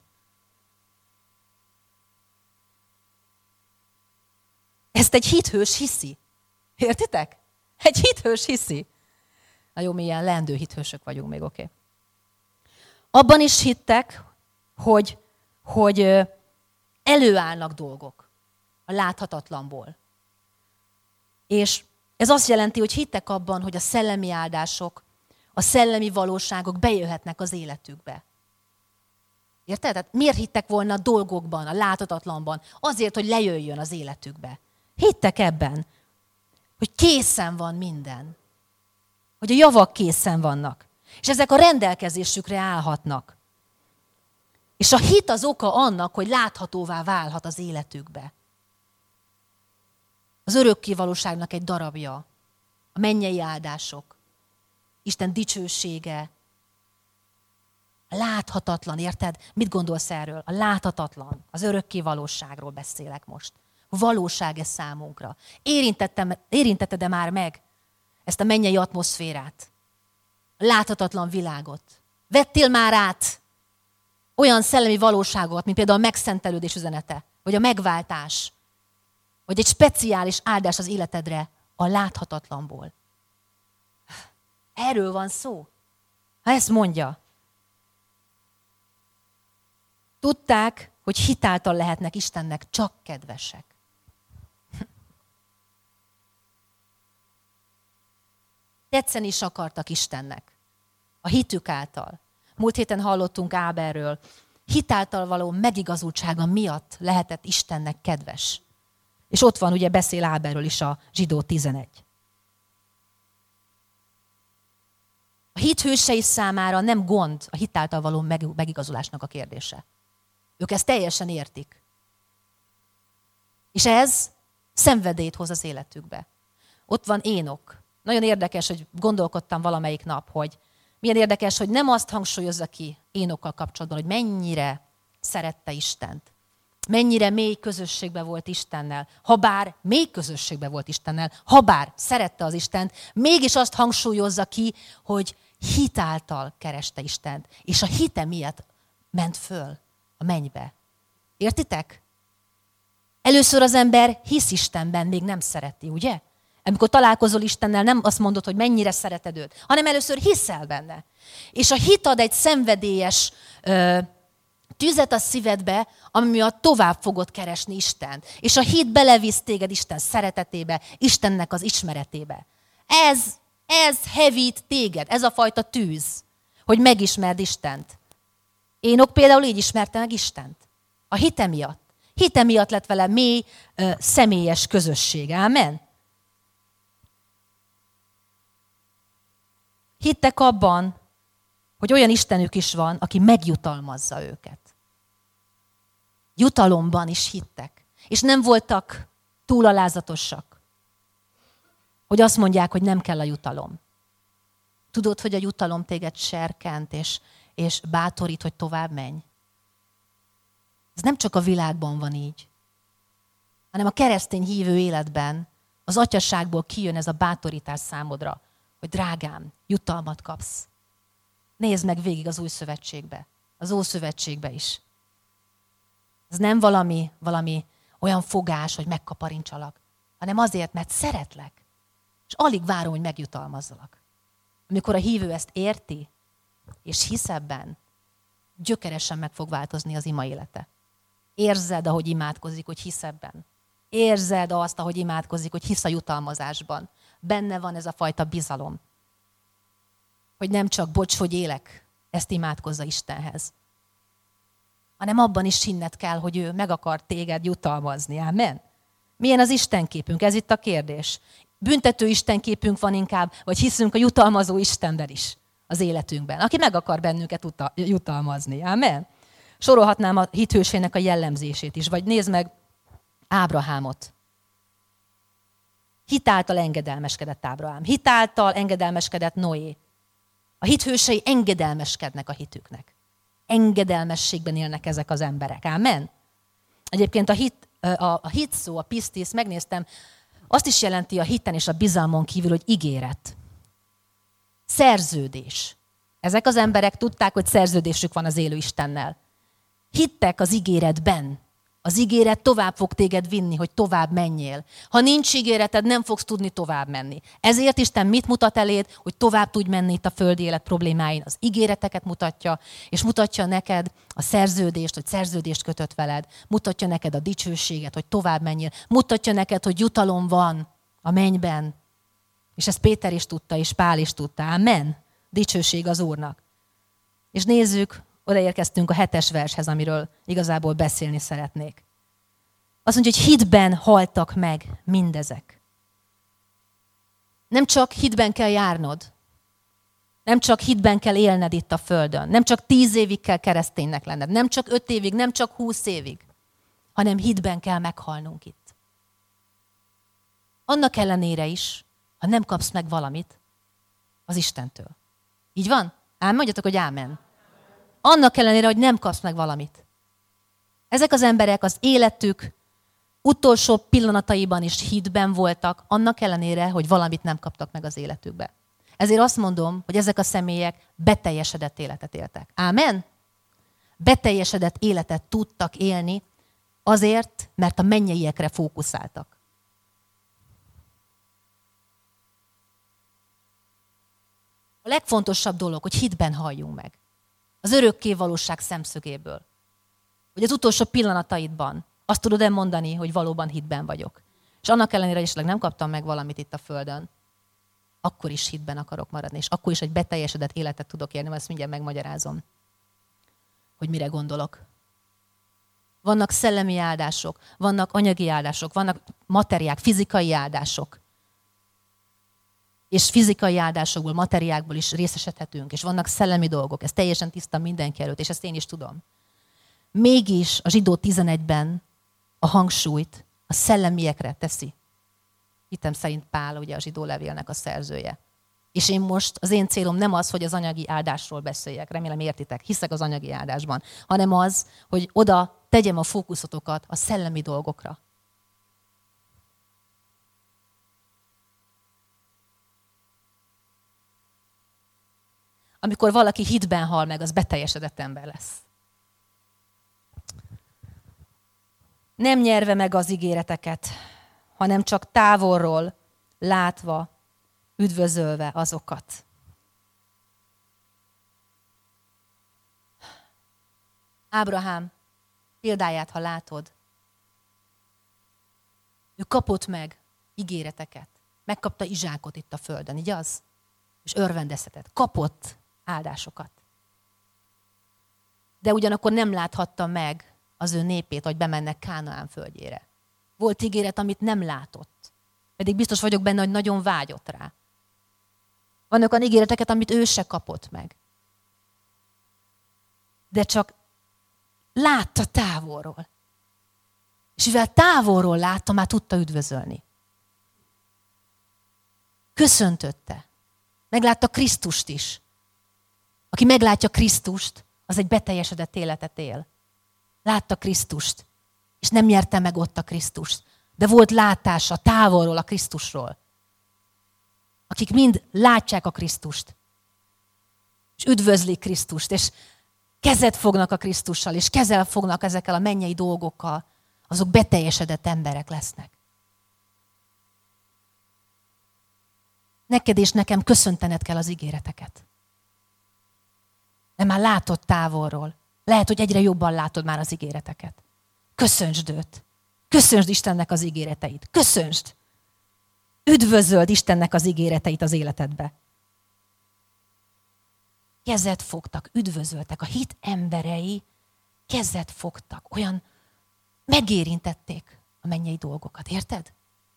Ezt egy hithős hiszi. Értitek? Egy hithős hiszi. Na jó, mi ilyen leendő hithősök vagyunk még, oké. Abban is hittek, hogy előállnak dolgok a láthatatlanból. És ez azt jelenti, hogy hittek abban, hogy a szellemi áldások, a szellemi valóságok bejöhetnek az életükbe. Érted? Tehát miért hittek volna a dolgokban, a láthatatlanban? Azért, hogy lejöjjön az életükbe. Hittek ebben, hogy készen van minden. Hogy a javak készen vannak. És ezek a rendelkezésükre állhatnak. És a hit az oka annak, hogy láthatóvá válhat az életükbe. Az örökkévalóságnak egy darabja. A mennyei áldások. Isten dicsősége. A láthatatlan, érted? Mit gondolsz erről? A láthatatlan, az örökkévalóságról beszélek most. Valóság ez számunkra. Érintetted-e már meg ezt a mennyei atmoszférát? A láthatatlan világot. Vettél már át olyan szellemi valóságot, mint például a megszentelődés üzenete, vagy a megváltás, vagy egy speciális áldás az életedre a láthatatlanból. Erről van szó. Ha ezt mondja. Tudták, hogy hitáltal lehetnek Istennek csak kedvesek. Tetszeni is akartak Istennek. A hitük által. Múlt héten hallottunk Ábelről. Hitáltal való megigazultsága miatt lehetett Istennek kedves. És ott van, ugye beszél Ábelről is a Zsidó 11. A hit hősei számára nem gond a hitáltal való megigazulásnak a kérdése. Ők ezt teljesen értik. És ez szenvedélyt hoz az életükbe. Ott van Énok. Nagyon érdekes, hogy gondolkodtam valamelyik nap, hogy milyen érdekes, hogy nem azt hangsúlyozza ki Énokkal kapcsolatban, hogy mennyire szerette Istent. Mennyire mély közösségben volt Istennel. Habár mély közösségben volt Istennel, habár szerette az Istent, mégis azt hangsúlyozza ki, hogy hit által kereste Istent. És a hite miatt ment föl a mennybe. Értitek? Először az ember hisz Istenben, még nem szereti, ugye? Amikor találkozol Istennel, nem azt mondod, hogy mennyire szereted őt, hanem először hiszel benne. És a hit ad egy szenvedélyes tüzet a szívedbe, ami miatt tovább fogod keresni Istent. És a hit belevisz téged Isten szeretetébe, Istennek az ismeretébe. Ez hevít téged, ez a fajta tűz, hogy megismerd Istent. Énok például így ismerte meg Istent. A hite miatt. Hite miatt lett vele mély, személyes közösség. Ámen? Hittek abban, hogy olyan Istenük is van, aki megjutalmazza őket. Jutalomban is hittek. És nem voltak túl alázatosak, hogy azt mondják, hogy nem kell a jutalom. Tudod, hogy a jutalom téged serkent, és bátorít, hogy tovább menj? Ez nem csak a világban van így, hanem a keresztény hívő életben az atyaságból kijön ez a bátorítás számodra, hogy drágám, jutalmat kapsz. Nézd meg végig az új szövetségbe, az Ószövetségbe is. Ez nem valami olyan fogás, hogy megkaparincsalak, hanem azért, mert szeretlek, és alig várom, hogy megjutalmazzalak. Amikor a hívő ezt érti, és hisz ebben, gyökeresen meg fog változni az ima élete. Érzed, ahogy imádkozik, hogy hisz ebben. Érzed azt, ahogy imádkozik, hogy hisz a jutalmazásban. Benne van ez a fajta bizalom. Hogy nem csak bocs, hogy élek, ezt imádkozza Istenhez. Hanem abban is hinned kell, hogy ő meg akar téged jutalmazni. Amen? Milyen az Istenképünk? Ez itt a kérdés. Büntető Istenképünk van inkább, vagy hiszünk a jutalmazó Istenben is az életünkben, aki meg akar bennünket jutalmazni. Amen? Sorolhatnám a hithősének a jellemzését is, vagy nézd meg Ábrahámot. Hitáltal engedelmeskedett Ábrahám. Hitáltal engedelmeskedett Noé. A hithősei engedelmeskednek a hitüknek. Engedelmességben élnek ezek az emberek. Amen? Egyébként a hit szó, a pisztis, megnéztem, azt is jelenti a hiten és a bizalmon kívül, hogy ígéret. Szerződés. Ezek az emberek tudták, hogy szerződésük van az élő Istennel. Hittek az ígéretben. Az ígéret tovább fog téged vinni, hogy tovább menjél. Ha nincs ígéreted, nem fogsz tudni tovább menni. Ezért Isten mit mutat eléd, hogy tovább tudj menni itt a földi élet problémáin? Az ígéreteket mutatja, és mutatja neked a szerződést, hogy szerződést kötött veled. Mutatja neked a dicsőséget, hogy tovább menjél. Mutatja neked, hogy jutalom van a mennyben. És ezt Péter is tudta, és Pál is tudta. Amen. Dicsőség az Úrnak. És nézzük, odaérkeztünk a 7. vershez, amiről igazából beszélni szeretnék. Azt mondja, hogy hitben haltak meg mindezek. Nem csak hitben kell járnod, nem csak hitben kell élned itt a földön, nem csak 10 évig kell kereszténynek lenned, nem csak 5 évig, nem csak 20 évig, hanem hitben kell meghalnunk itt. Annak ellenére is, ha nem kapsz meg valamit az Istentől. Így van? Mondjatok, hogy ámen. Annak ellenére, hogy nem kapsz meg valamit. Ezek az emberek az életük utolsó pillanataiban is hitben voltak, annak ellenére, hogy valamit nem kaptak meg az életükbe. Ezért azt mondom, hogy ezek a személyek beteljesedett életet éltek. Ámen? Beteljesedett életet tudtak élni azért, mert a mennyeiekre fókuszáltak. A legfontosabb dolog, hogy hitben halljunk meg. Az örökké valóság szemszögéből. Hogy az utolsó pillanataidban azt tudod-e mondani, hogy valóban hitben vagyok. És annak ellenére, hogy esetleg nem kaptam meg valamit itt a földön, akkor is hitben akarok maradni, és akkor is egy beteljesedett életet tudok élni, mert ezt mindjárt megmagyarázom, hogy mire gondolok. Vannak szellemi áldások, vannak anyagi áldások, vannak materiák, fizikai áldások. És fizikai áldásokból, materiákból is részesedhetünk, és vannak szellemi dolgok, ez teljesen tiszta mindenki előtt, és ezt én is tudom. Mégis a Zsidó 11-ben a hangsúlyt a szellemiekre teszi. Hitem szerint Pál, ugye a zsidó levélnek a szerzője. És én most, az én célom nem az, hogy az anyagi áldásról beszéljek, remélem értitek, hiszek az anyagi áldásban, hanem az, hogy oda tegyem a fókuszotokat a szellemi dolgokra. Amikor valaki hitben hal meg, az beteljesedett ember lesz. Nem nyerve meg az ígéreteket, hanem csak távolról látva, üdvözölve azokat. Ábrahám példáját, ha látod, ő kapott meg ígéreteket. Megkapta Izsákot itt a földön, így az? És örvendezhetett. Kapott áldásokat. De ugyanakkor nem láthatta meg az ő népét, hogy bemennek Kánaán földjére. Volt ígéret, amit nem látott. Pedig biztos vagyok benne, hogy nagyon vágyott rá. Vannak olyan ígéreteket, amit ő se kapott meg. De csak látta távolról. És mivel távolról látta, már tudta üdvözölni. Köszöntötte. Meglátta Krisztust is. Aki meglátja Krisztust, az egy beteljesedett életet él. Látta Krisztust, és nem nyerte meg ott a Krisztust. De volt látása távolról a Krisztusról. Akik mind látják a Krisztust, és üdvözlik Krisztust, és kezet fognak a Krisztussal, és kezel fognak ezekkel a mennyei dolgokkal, azok beteljesedett emberek lesznek. Neked és nekem köszöntened kell az ígéreteket. De már látod távolról. Lehet, hogy egyre jobban látod már az ígéreteket. Köszöntsd őt. Köszöntsd Istennek az ígéreteit. Köszöntsd. Üdvözöld Istennek az ígéreteit az életedbe. Kezet fogtak, üdvözöltek. A hit emberei kezet fogtak. Olyan megérintették a mennyei dolgokat. Érted?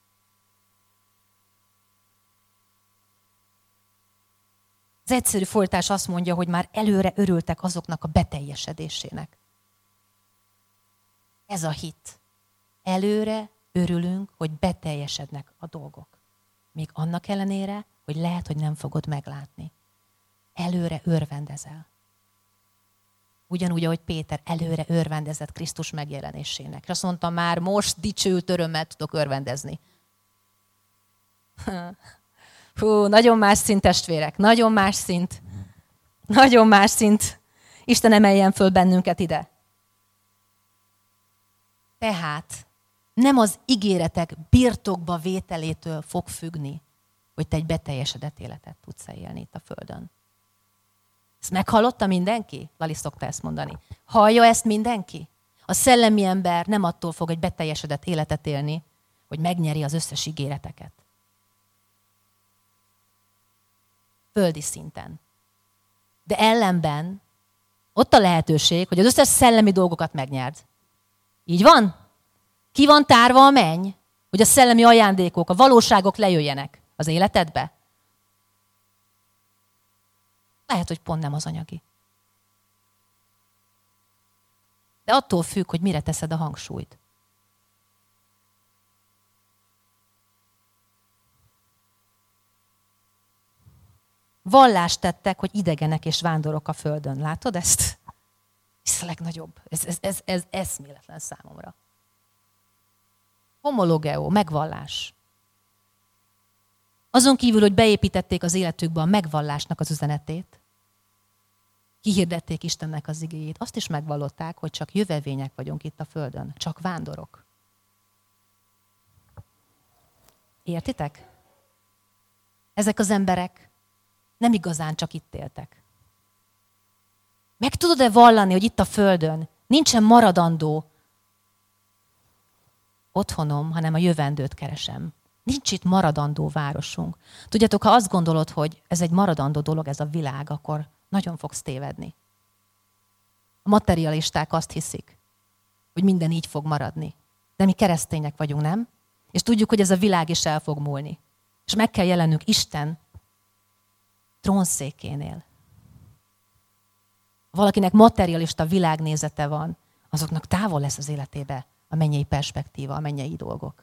Az egyszerű fordítás azt mondja, hogy már előre örültek azoknak a beteljesedésének. Ez a hit. Előre örülünk, hogy beteljesednek a dolgok. Még annak ellenére, hogy lehet, hogy nem fogod meglátni. Előre örvendezel. Ugyanúgy, ahogy Péter előre örvendezett Krisztus megjelenésének. És azt mondta, már most dicsőült örömmel tudok örvendezni. Hú, nagyon más szint, testvérek, nagyon más szint. Nagyon más szint. Isten emeljen föl bennünket ide. Tehát nem az ígéretek birtokba vételétől fog függni, hogy te egy beteljesedett életet tudsz élni itt a földön. Ezt meghallotta mindenki? Lali szokta ezt mondani. Hallja ezt mindenki? A szellemi ember nem attól fog egy beteljesedett életet élni, hogy megnyeri az összes ígéreteket. Földi szinten. De ellenben ott a lehetőség, hogy az összes szellemi dolgokat megnyerd. Így van? Ki van tárva a menny, hogy a szellemi ajándékok, a valóságok lejöjjenek az életedbe? Lehet, hogy pont nem az anyagi. De attól függ, hogy mire teszed a hangsúlyt. Vallást tettek, hogy idegenek és vándorok a földön. Látod ezt? Ez a legnagyobb. Ez eszméletlen számomra. Homologeo, megvallás. Azon kívül, hogy beépítették az életükbe a megvallásnak az üzenetét, kihirdették Istennek az igéjét, azt is megvallották, hogy csak jövevények vagyunk itt a földön, csak vándorok. Értitek? Ezek az emberek nem igazán csak itt éltek. Meg tudod-e vallani, hogy itt a Földön nincsen maradandó otthonom, hanem a jövendőt keresem. Nincs itt maradandó városunk. Tudjátok, ha azt gondolod, hogy ez egy maradandó dolog, ez a világ, akkor nagyon fogsz tévedni. A materialisták azt hiszik, hogy minden így fog maradni. De mi keresztények vagyunk, nem? És tudjuk, hogy ez a világ is el fog múlni. És meg kell jelennünk Isten trónszékénél. Valakinek materialista világnézete van, azoknak távol lesz az életébe a mennyei perspektíva, a mennyei dolgok.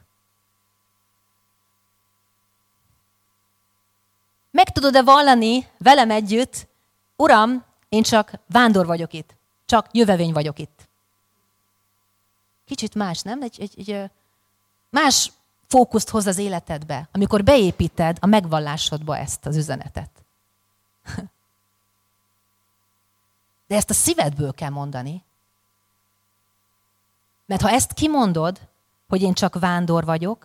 Meg tudod-e vallani velem együtt, Uram, én csak vándor vagyok itt, csak jövevény vagyok itt. Kicsit más, nem? Egy más fókuszt hoz az életedbe, amikor beépíted a megvallásodba ezt az üzenetet. De ezt a szívedből kell mondani. Mert ha ezt kimondod, hogy én csak vándor vagyok,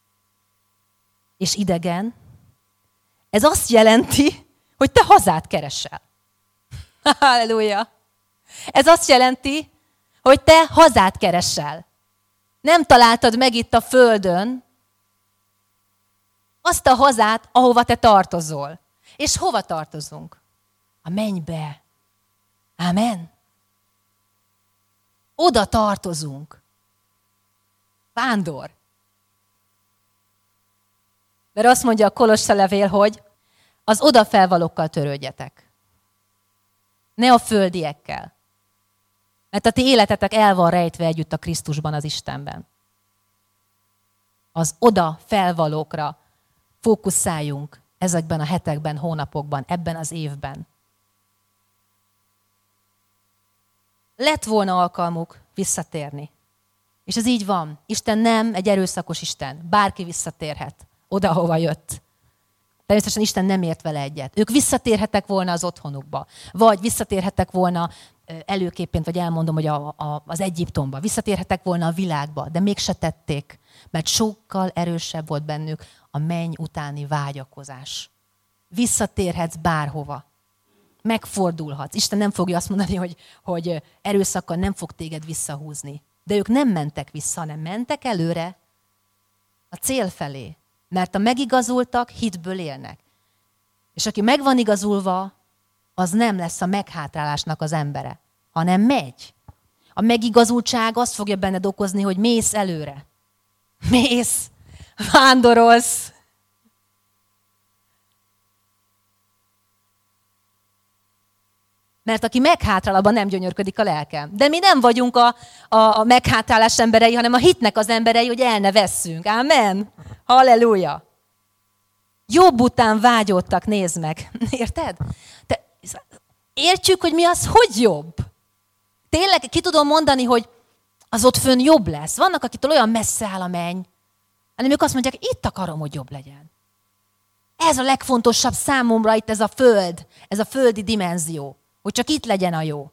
és idegen, ez azt jelenti, hogy te hazát keresel. Halleluja! Ez azt jelenti, hogy te hazát keresel. Nem találtad meg itt a Földön azt a hazát, ahova te tartozol. És hova tartozunk? A mennybe. Amen. Oda tartozunk. Vándor. Mert azt mondja a Kolosse levél, hogy az odafelvalókkal törődjetek. Ne a földiekkel. Mert a ti életetek el van rejtve együtt a Krisztusban, az Istenben. Az odafelvalókra fókuszáljunk ezekben a hetekben, hónapokban, ebben az évben. Lett volna alkalmuk visszatérni. És ez így van. Isten nem egy erőszakos Isten. Bárki visszatérhet oda, ahova jött. Természetesen Isten nem ért vele egyet. Ők visszatérhettek volna az otthonukba. Vagy visszatérhettek volna előképpként, vagy elmondom, hogy az Egyiptomba. Visszatérhettek volna a világba, de mégse tették. Mert sokkal erősebb volt bennük a menny utáni vágyakozás. Visszatérhetsz bárhova. Megfordulhatsz. Isten nem fogja azt mondani, hogy erőszakkal nem fog téged visszahúzni. De ők nem mentek vissza, hanem mentek előre a cél felé. Mert a megigazultak hitből élnek. És aki meg van igazulva, az nem lesz a meghátrálásnak az embere, hanem megy. A megigazultság azt fogja benned okozni, hogy mész előre. Mész, vándorolsz. Mert aki meghátrál, abban nem gyönyörködik a lelkem. De mi nem vagyunk a meghátrálás emberei, hanem a hitnek az emberei, hogy el ne vesszünk. Amen. Halleluja. Jobb után vágyódtak, nézd meg. Érted? Értjük, hogy mi az, hogy jobb. Tényleg ki tudom mondani, hogy az ott fönn jobb lesz. Vannak, akitől olyan messze áll a menny, hanem ők azt mondják, itt akarom, hogy jobb legyen. Ez a legfontosabb számomra itt ez a föld, ez a földi dimenzió, hogy csak itt legyen a jó.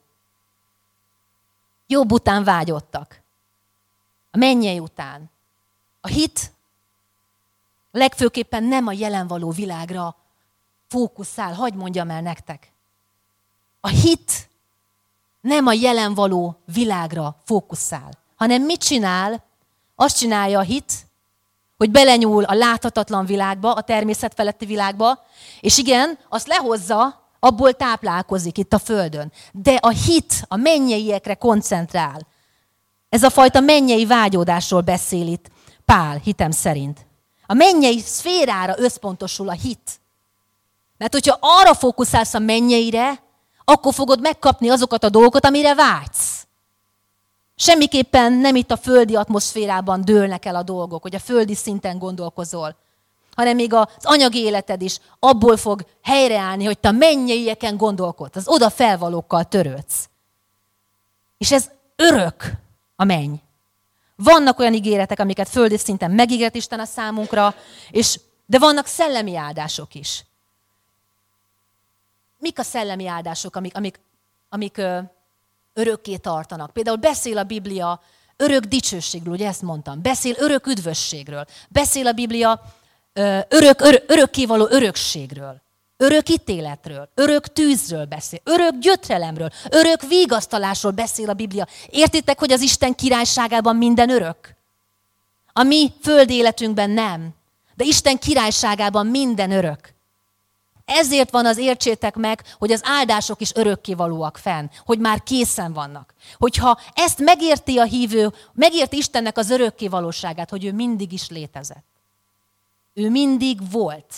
Jobb után vágyódtak. A mennyei után. A hit legfőképpen nem a jelen való világra fókuszál, hadd mondjam el nektek. A hit nem a jelen való világra fókuszál, hanem mit csinál? Azt csinálja a hit, hogy belenyúl a láthatatlan világba, a természet feletti világba, és igen, azt lehozza, abból táplálkozik itt a földön. De a hit a mennyeiekre koncentrál. Ez a fajta mennyei vágyódásról beszél itt Pál, hitem szerint. A mennyei szférára összpontosul a hit. Mert hogyha arra fókuszálsz a mennyeire, akkor fogod megkapni azokat a dolgokat, amire vágysz. Semmiképpen nem itt a földi atmoszférában dőlnek el a dolgok, hogy a földi szinten gondolkozol, hanem még az anyagi életed is abból fog helyreállni, hogy te a mennyeieken gondolkodsz, az oda felvalókkal törődsz. És ez örök a menny. Vannak olyan ígéretek, amiket földi szinten megígért Isten a számunkra, de vannak szellemi áldások is. Mik a szellemi áldások, amik örökké tartanak? Például beszél a Biblia örök dicsőségről, ugye ezt mondtam. Beszél örök üdvösségről. Beszél a Biblia örökkévaló örökségről. Örök ítéletről, örök tűzről beszél, örök gyötrelemről, örök vigasztalásról beszél a Biblia. Értitek, hogy az Isten királyságában minden örök? A mi földi életünkben nem, de Isten királyságában minden örök. Ezért van az, értsétek meg, hogy az áldások is örökkévalóak fenn, hogy már készen vannak. Hogyha ezt megérti a hívő, megérti Istennek az örökkévalóságát, hogy ő mindig is létezett. Ő mindig volt.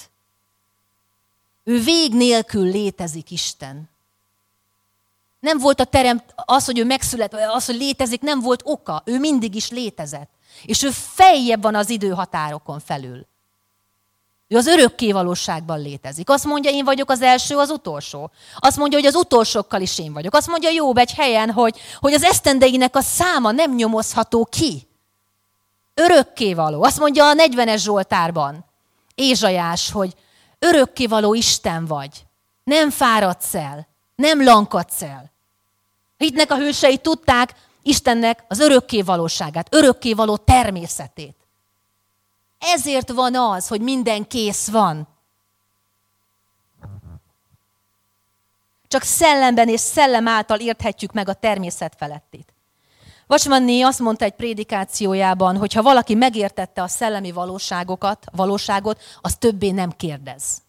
Ő vég nélkül létezik Isten. Nem volt a az, hogy ő megszületett, az, hogy létezik, nem volt oka. Ő mindig is létezett. És ő feljebb van az időhatárokon felül. Ő az örökkévalóságban létezik. Azt mondja, én vagyok az első, az utolsó. Azt mondja, hogy az utolsókkal is én vagyok. Azt mondja Jobb egy helyen, hogy az esztendeinek a száma nem nyomozható ki. Örökkévaló. Azt mondja a 40-es Zsoltárban, Ézsaiás, hogy örökkévaló Isten vagy. Nem fáradsz el, nem lankadsz el. Hitnek a hősei tudták Istennek az örökkévalóságát, örökkévaló természetét. Ezért van az, hogy minden kész van. Csak szellemben és szellem által érthetjük meg a természet felettét. Watchman azt mondta egy prédikációjában, hogy ha valaki megértette a szellemi valóságot, az többé nem kérdez.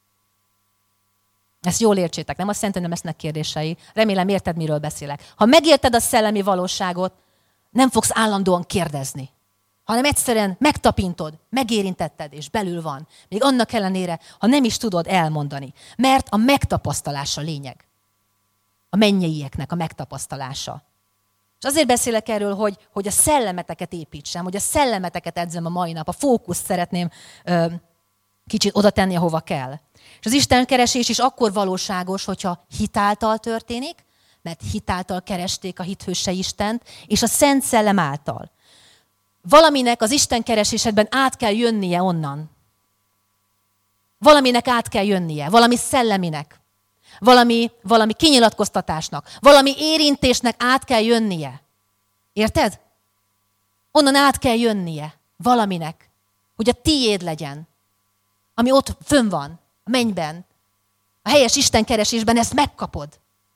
Ezt jól értsétek, nem? Azt szerintem nem lesznek kérdései. Remélem érted, miről beszélek. Ha megérted a szellemi valóságot, nem fogsz állandóan kérdezni, hanem egyszerűen megtapintod, megérintetted, és belül van. Még annak ellenére, ha nem is tudod elmondani. Mert a megtapasztalás a lényeg. A mennyeieknek a megtapasztalása. És azért beszélek erről, hogy a szellemeteket építsem, hogy a szellemeteket edzem a mai nap. A fókuszt szeretném kicsit oda tenni, ahova kell. És az istenkeresés is akkor valóságos, hogyha hitáltal történik, mert hitáltal keresték a hithősei Istent, és a Szent Szellem által. Valaminek az istenkeresésedben át kell jönnie onnan. Valaminek át kell jönnie, valami szelleminek, valami kinyilatkoztatásnak, valami érintésnek át kell jönnie. Érted? Onnan át kell jönnie valaminek, hogy a tiéd legyen, ami ott fönn van, a mennyben, a helyes istenkeresésben ezt megkapod.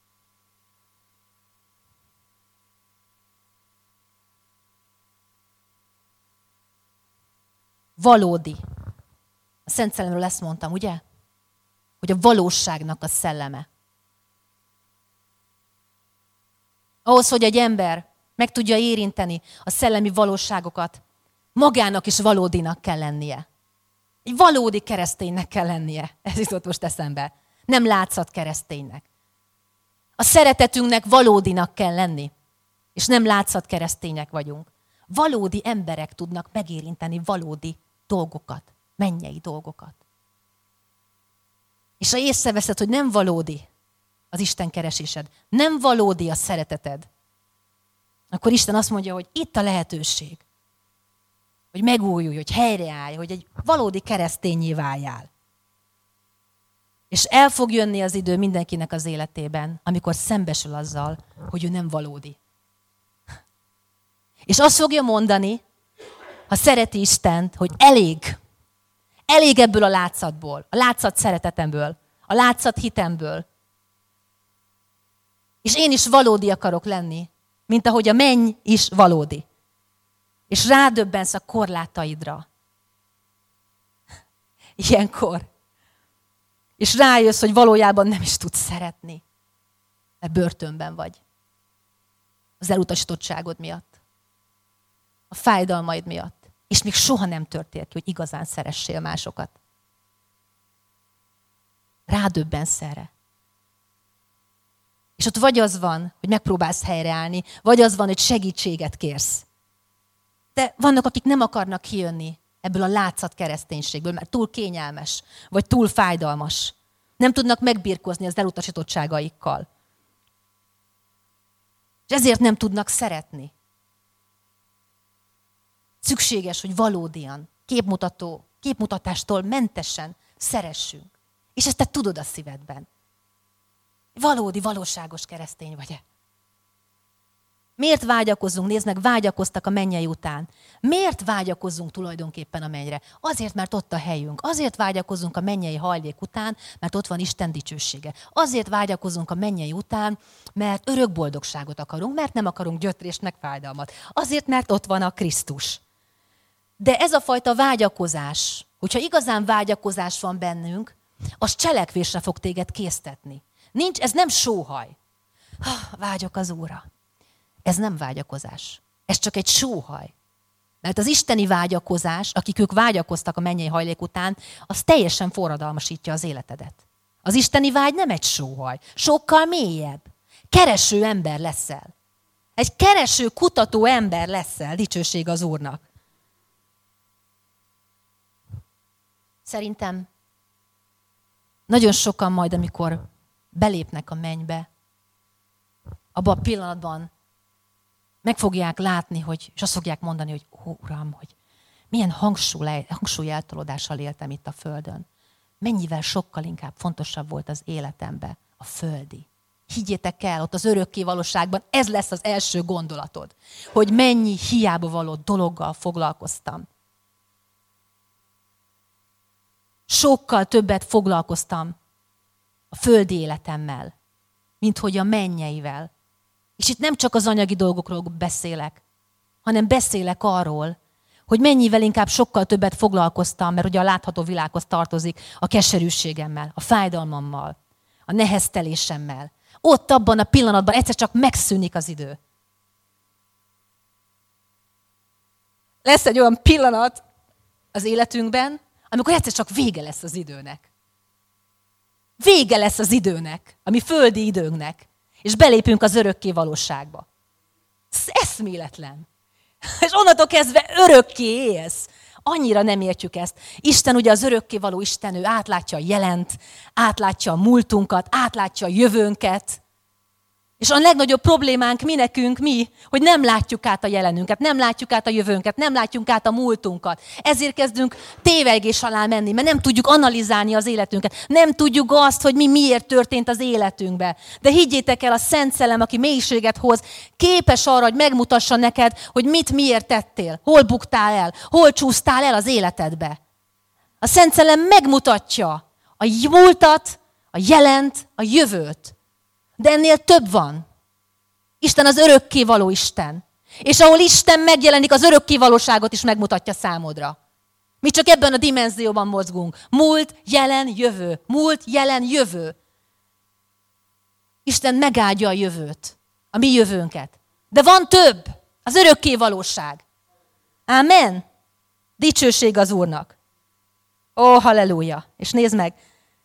Valódi. A Szent Szellemről ezt mondtam, ugye? Hogy a valóságnak a szelleme. Ahhoz, hogy egy ember meg tudja érinteni a szellemi valóságokat, magának is valódinak kell lennie. Egy valódi kereszténynek kell lennie. Ez jutott most eszembe. Nem látszat kereszténynek. A szeretetünknek valódinak kell lenni. És nem látszat keresztények vagyunk. Valódi emberek tudnak megérinteni valódi dolgokat, mennyei dolgokat. És ha észreveszed, hogy nem valódi az Isten keresésed, nem valódi a szereteted, akkor Isten azt mondja, hogy itt a lehetőség, hogy megújulj, hogy helyreállj, hogy egy valódi keresztényé váljál. És el fog jönni az idő mindenkinek az életében, amikor szembesül azzal, hogy ő nem valódi. És azt fogja mondani, ha szereti Istent, hogy elég ebből a látszatból, a látszat szeretetemből, a látszat hitemből. És én is valódi akarok lenni, mint ahogy a menny is valódi. És rádöbbensz a korlátaidra. Ilyenkor. És rájössz, hogy valójában nem is tudsz szeretni, mert börtönben vagy. Az elutasítottságod miatt. A fájdalmaid miatt. És még soha nem történt ki, hogy igazán szeressél másokat. Rádöbbensz erre. És ott vagy az van, hogy megpróbálsz helyreállni, vagy az van, hogy segítséget kérsz. De vannak, akik nem akarnak kijönni ebből a látszat kereszténységből, mert túl kényelmes, vagy túl fájdalmas. Nem tudnak megbirkózni az elutasítottságaikkal. És ezért nem tudnak szeretni. Szükséges, hogy valódian, képmutatástól mentesen szeressünk. És ezt te tudod a szívedben. Valódi, valóságos keresztény vagy-e? Miért vágyakozunk? Nézd meg, vágyakoztak a mennyei után. Miért vágyakozunk tulajdonképpen a mennyre? Azért, mert ott a helyünk. Azért vágyakozunk a mennyei hajlék után, mert ott van Isten dicsősége. Azért vágyakozunk a mennyei után, mert örök boldogságot akarunk, mert nem akarunk gyötrést meg fájdalmat. Azért, mert ott van a Krisztus. De ez a fajta vágyakozás, hogyha igazán vágyakozás van bennünk, az cselekvésre fog téged késztetni. Ez nem sóhaj. Vágyok az Úrra. Ez nem vágyakozás. Ez csak egy sóhaj. Mert az isteni vágyakozás, akik ők vágyakoztak a mennyei hajlék után, az teljesen forradalmasítja az életedet. Az isteni vágy nem egy sóhaj. Sokkal mélyebb. Kereső ember leszel. Egy kereső, kutató ember leszel, dicsőség az Úrnak. Szerintem nagyon sokan majd, amikor belépnek a mennybe, abban a pillanatban meg fogják látni, és azt fogják mondani, hogy Uram, hogy milyen hangsúlyeltolódással éltem itt a földön. Mennyivel sokkal inkább fontosabb volt az életemben a földi. Higgyétek el, ott az örökké valóságban ez lesz az első gondolatod, hogy mennyi hiába való dologgal foglalkoztam. Sokkal többet foglalkoztam a földi életemmel, mint hogy a mennyeivel. És itt nem csak az anyagi dolgokról beszélek, hanem beszélek arról, hogy mennyivel inkább sokkal többet foglalkoztam, mert ugye a látható világhoz tartozik a keserűségemmel, a fájdalmammal, a neheztelésemmel. Ott abban a pillanatban egyszer csak megszűnik az idő. Lesz egy olyan pillanat az életünkben, amikor egyszer csak vége lesz az időnek. Vége lesz az időnek, a mi földi időnknek. És belépünk az örökké valóságba. Ez eszméletlen. És onnantól kezdve örökké élsz. Annyira nem értjük ezt. Isten ugye az örökké való Isten, ő átlátja a jelent, átlátja a múltunkat, átlátja a jövőnket. És a legnagyobb problémánk mi, hogy nem látjuk át a jelenünket, nem látjuk át a jövőnket, nem látjuk át a múltunkat. Ezért kezdünk tévegés alá menni, mert nem tudjuk analizálni az életünket. Nem tudjuk azt, hogy miért történt az életünkben. De higgyétek el, a Szent Szellem, aki mélységet hoz, képes arra, hogy megmutassa neked, hogy miért tettél, hol buktál el, hol csúsztál el az életedbe. A Szent Szellem megmutatja a múltat, a jelent, a jövőt. De ennél több van. Isten az örökkévaló Isten. És ahol Isten megjelenik, az örökkévalóságot is megmutatja számodra. Mi csak ebben a dimenzióban mozgunk. Múlt, jelen, jövő. Múlt, jelen, jövő. Isten megáldja a jövőt. A mi jövőnket. De van több. Az örökkévalóság. Ámen. Dicsőség az Úrnak. Ó, halleluja. És nézd meg.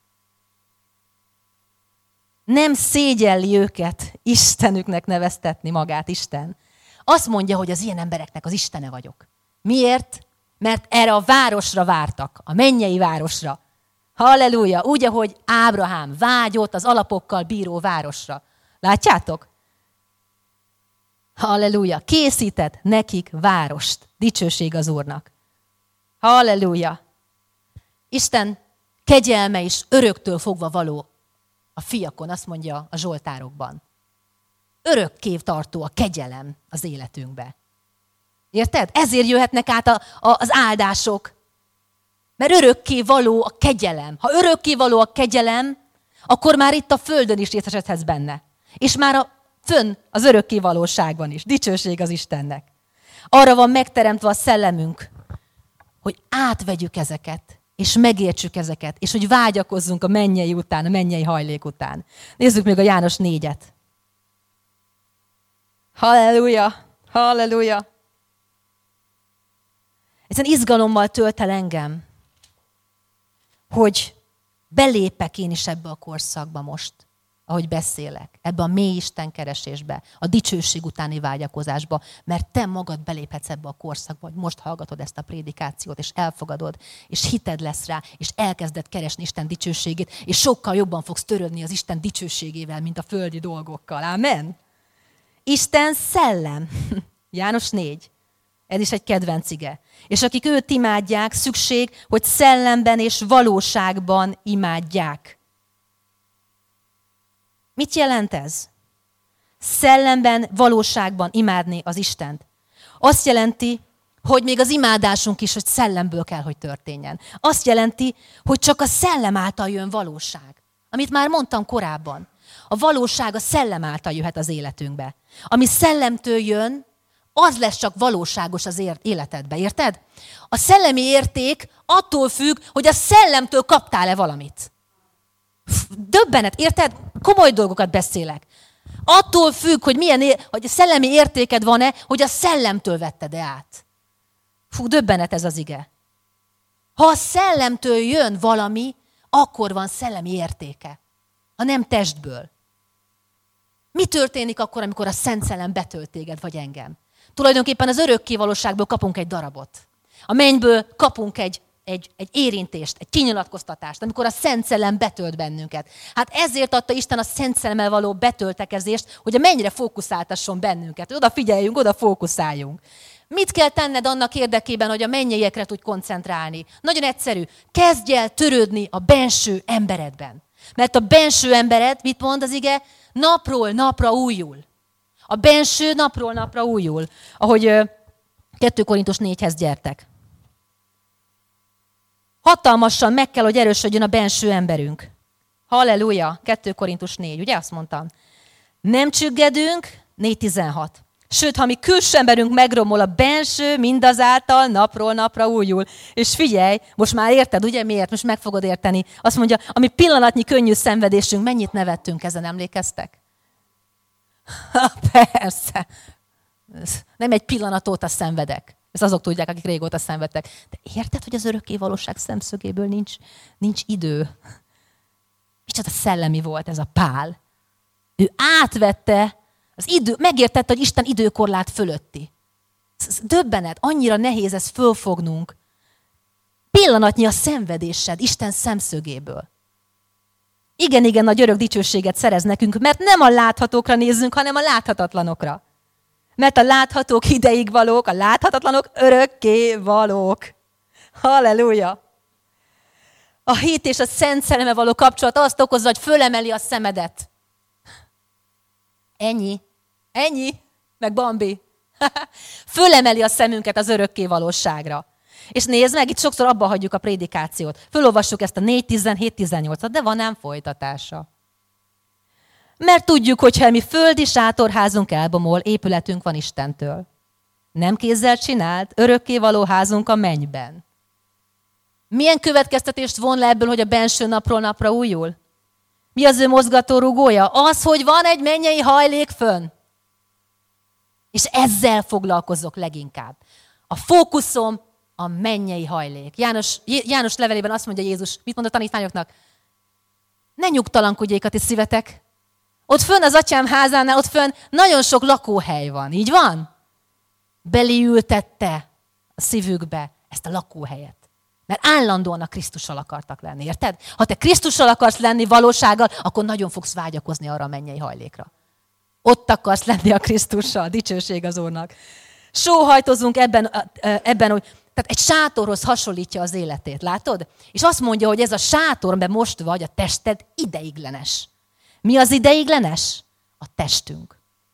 Nem szégyelli őket Istenüknek neveztetni magát Isten. Azt mondja, hogy az ilyen embereknek az Istene vagyok. Miért? Mert erre a városra vártak, a mennyei városra. Halleluja! Úgy, ahogy Ábrahám vágyott az alapokkal bíró városra. Látjátok? Halleluja! Készített nekik várost. Dicsőség az Úrnak. Halleluja! Isten kegyelme is öröktől fogva való a fiakon, azt mondja a Zsoltárokban. Örökké tartó a kegyelem az életünkbe. Érted? Ezért jöhetnek át az áldások. Mert örökké való a kegyelem. Ha örökké való a kegyelem, akkor már itt a földön is részesedhetsz benne. És már fönn az örökké valóságban is. Dicsőség az Istennek. Arra van megteremtve a szellemünk, hogy átvegyük ezeket, és megértsük ezeket, és hogy vágyakozzunk a mennyei után, a mennyei hajlék után. Nézzük még a János 4-et. Halleluja! Halleluja! Egyszerűen izgalommal tölt el engem, hogy belépek én is ebbe a korszakba most, ahogy beszélek, ebbe a mély istenkeresésbe, a dicsőség utáni vágyakozásba, mert te magad beléphetsz ebbe a korszakba, hogy most hallgatod ezt a prédikációt, és elfogadod, és hited lesz rá, és elkezded keresni Isten dicsőségét, és sokkal jobban fogsz törődni az Isten dicsőségével, mint a földi dolgokkal. Ámen? Isten szellem. János 4. Ez is egy kedvenc ige. És akik őt imádják, szükség, hogy szellemben és valóságban imádják. Mit jelent ez? szellemben, valóságban imádni az Istent. Azt jelenti, hogy még az imádásunk is, hogy szellemből kell, hogy történjen. Azt jelenti, hogy csak a szellem által jön valóság. Amit már mondtam korábban. A valóság a szellem által jöhet az életünkbe. Ami szellemtől jön, az lesz csak valóságos az életedbe, érted? A szellemi érték attól függ, hogy a szellemtől kaptál-e valamit. Döbbenet, érted? Komoly dolgokat beszélek. Attól függ, hogy hogy a szellemi értéked van-e, hogy a szellemtől vetted-e át. Döbbenet ez az ige. Ha a szellemtől jön valami, akkor van szellemi értéke. Ha nem testből. Mi történik akkor, amikor a Szent Szellem betölt téged, vagy engem? Tulajdonképpen az örökkévalóságból kapunk egy darabot. A mennyből kapunk egy érintést, egy kinyilatkoztatást, amikor a Szent Szellem betölt bennünket. Hát ezért adta Isten a Szent Szellemmel való betöltekezést, hogy a mennyre fókuszáltasson bennünket. Oda figyeljünk, oda fókuszáljunk. Mit kell tenned annak érdekében, hogy a mennyeiekre tudj koncentrálni? Nagyon egyszerű. Kezdj el törődni a benső emberedben. Mert a benső embered, mit mond az ige? Napról napra újul. A benső napról napra újul. Ahogy 2 Korintus 4-hez gyertek. Hatalmasan meg kell, hogy erősödjön a benső emberünk. Halleluja, 2 Korintus 4, ugye azt mondtam? Nem csüggedünk, 4:16. Sőt, ha mi külső emberünk megromol, a benső mindazáltal napról napra újul. És figyelj, most már érted, ugye miért? Most meg fogod érteni. Azt mondja, ami pillanatnyi könnyű szenvedésünk, mennyit nevettünk ezen, emlékeztek? Persze. Nem egy pillanat óta szenvedek. Ezt azok tudják, akik régóta szenvedtek. De érted, hogy az örökké valóság szemszögéből nincs idő? Micsoda szellemi volt ez a Pál. Ő átvette az idő, megértette, hogy Isten időkorlát fölötti. Döbbenet, annyira nehéz ezt fölfognunk. Pillanatnyi a szenvedésed Isten szemszögéből. Igen, nagy örök dicsőséget szerez nekünk, mert nem a láthatókra nézzünk, hanem a láthatatlanokra. Mert a láthatók ideig valók, a láthatatlanok örökké valók. Halleluja! A hit és a Szent Szellemmel való kapcsolat azt okozza, hogy fölemeli a szemedet. Ennyi, meg Bambi. Fölemeli a szemünket az örökké valóságra. És nézd meg, itt sokszor abba hagyjuk a prédikációt. Fölolvassuk ezt a 4:17-18-at, de van ám folytatása. Mert tudjuk, hogyha mi földi sátorházunk elbomol, épületünk van Istentől. Nem kézzel csinált, örökkévaló házunk a mennyben. Milyen következtetést von le ebből, hogy a benső napról napra újul? Mi az ő mozgatórugója? Az, hogy van egy mennyei hajlék fönn. És ezzel foglalkozok leginkább. A fókuszom a mennyei hajlék. János levelében azt mondja Jézus, mit mond a tanítványoknak? Ne nyugtalankodjék a ti szívetek. Ott fönn az atyám házánál, ott fönn nagyon sok lakóhely van. Így van? Beliültette a szívükbe ezt a lakóhelyet. Mert állandóan a Krisztussal akartak lenni, érted? Ha te Krisztussal akarsz lenni valósággal, akkor nagyon fogsz vágyakozni arra a mennyei hajlékra. Ott akarsz lenni a Krisztussal, dicsőség az Úrnak. Sóhajtozunk ebben, hogy tehát egy sátorhoz hasonlítja az életét, látod? És azt mondja, hogy ez a sátor, amiben most vagy, a tested ideiglenes. Mi az ideiglenes? A testünk.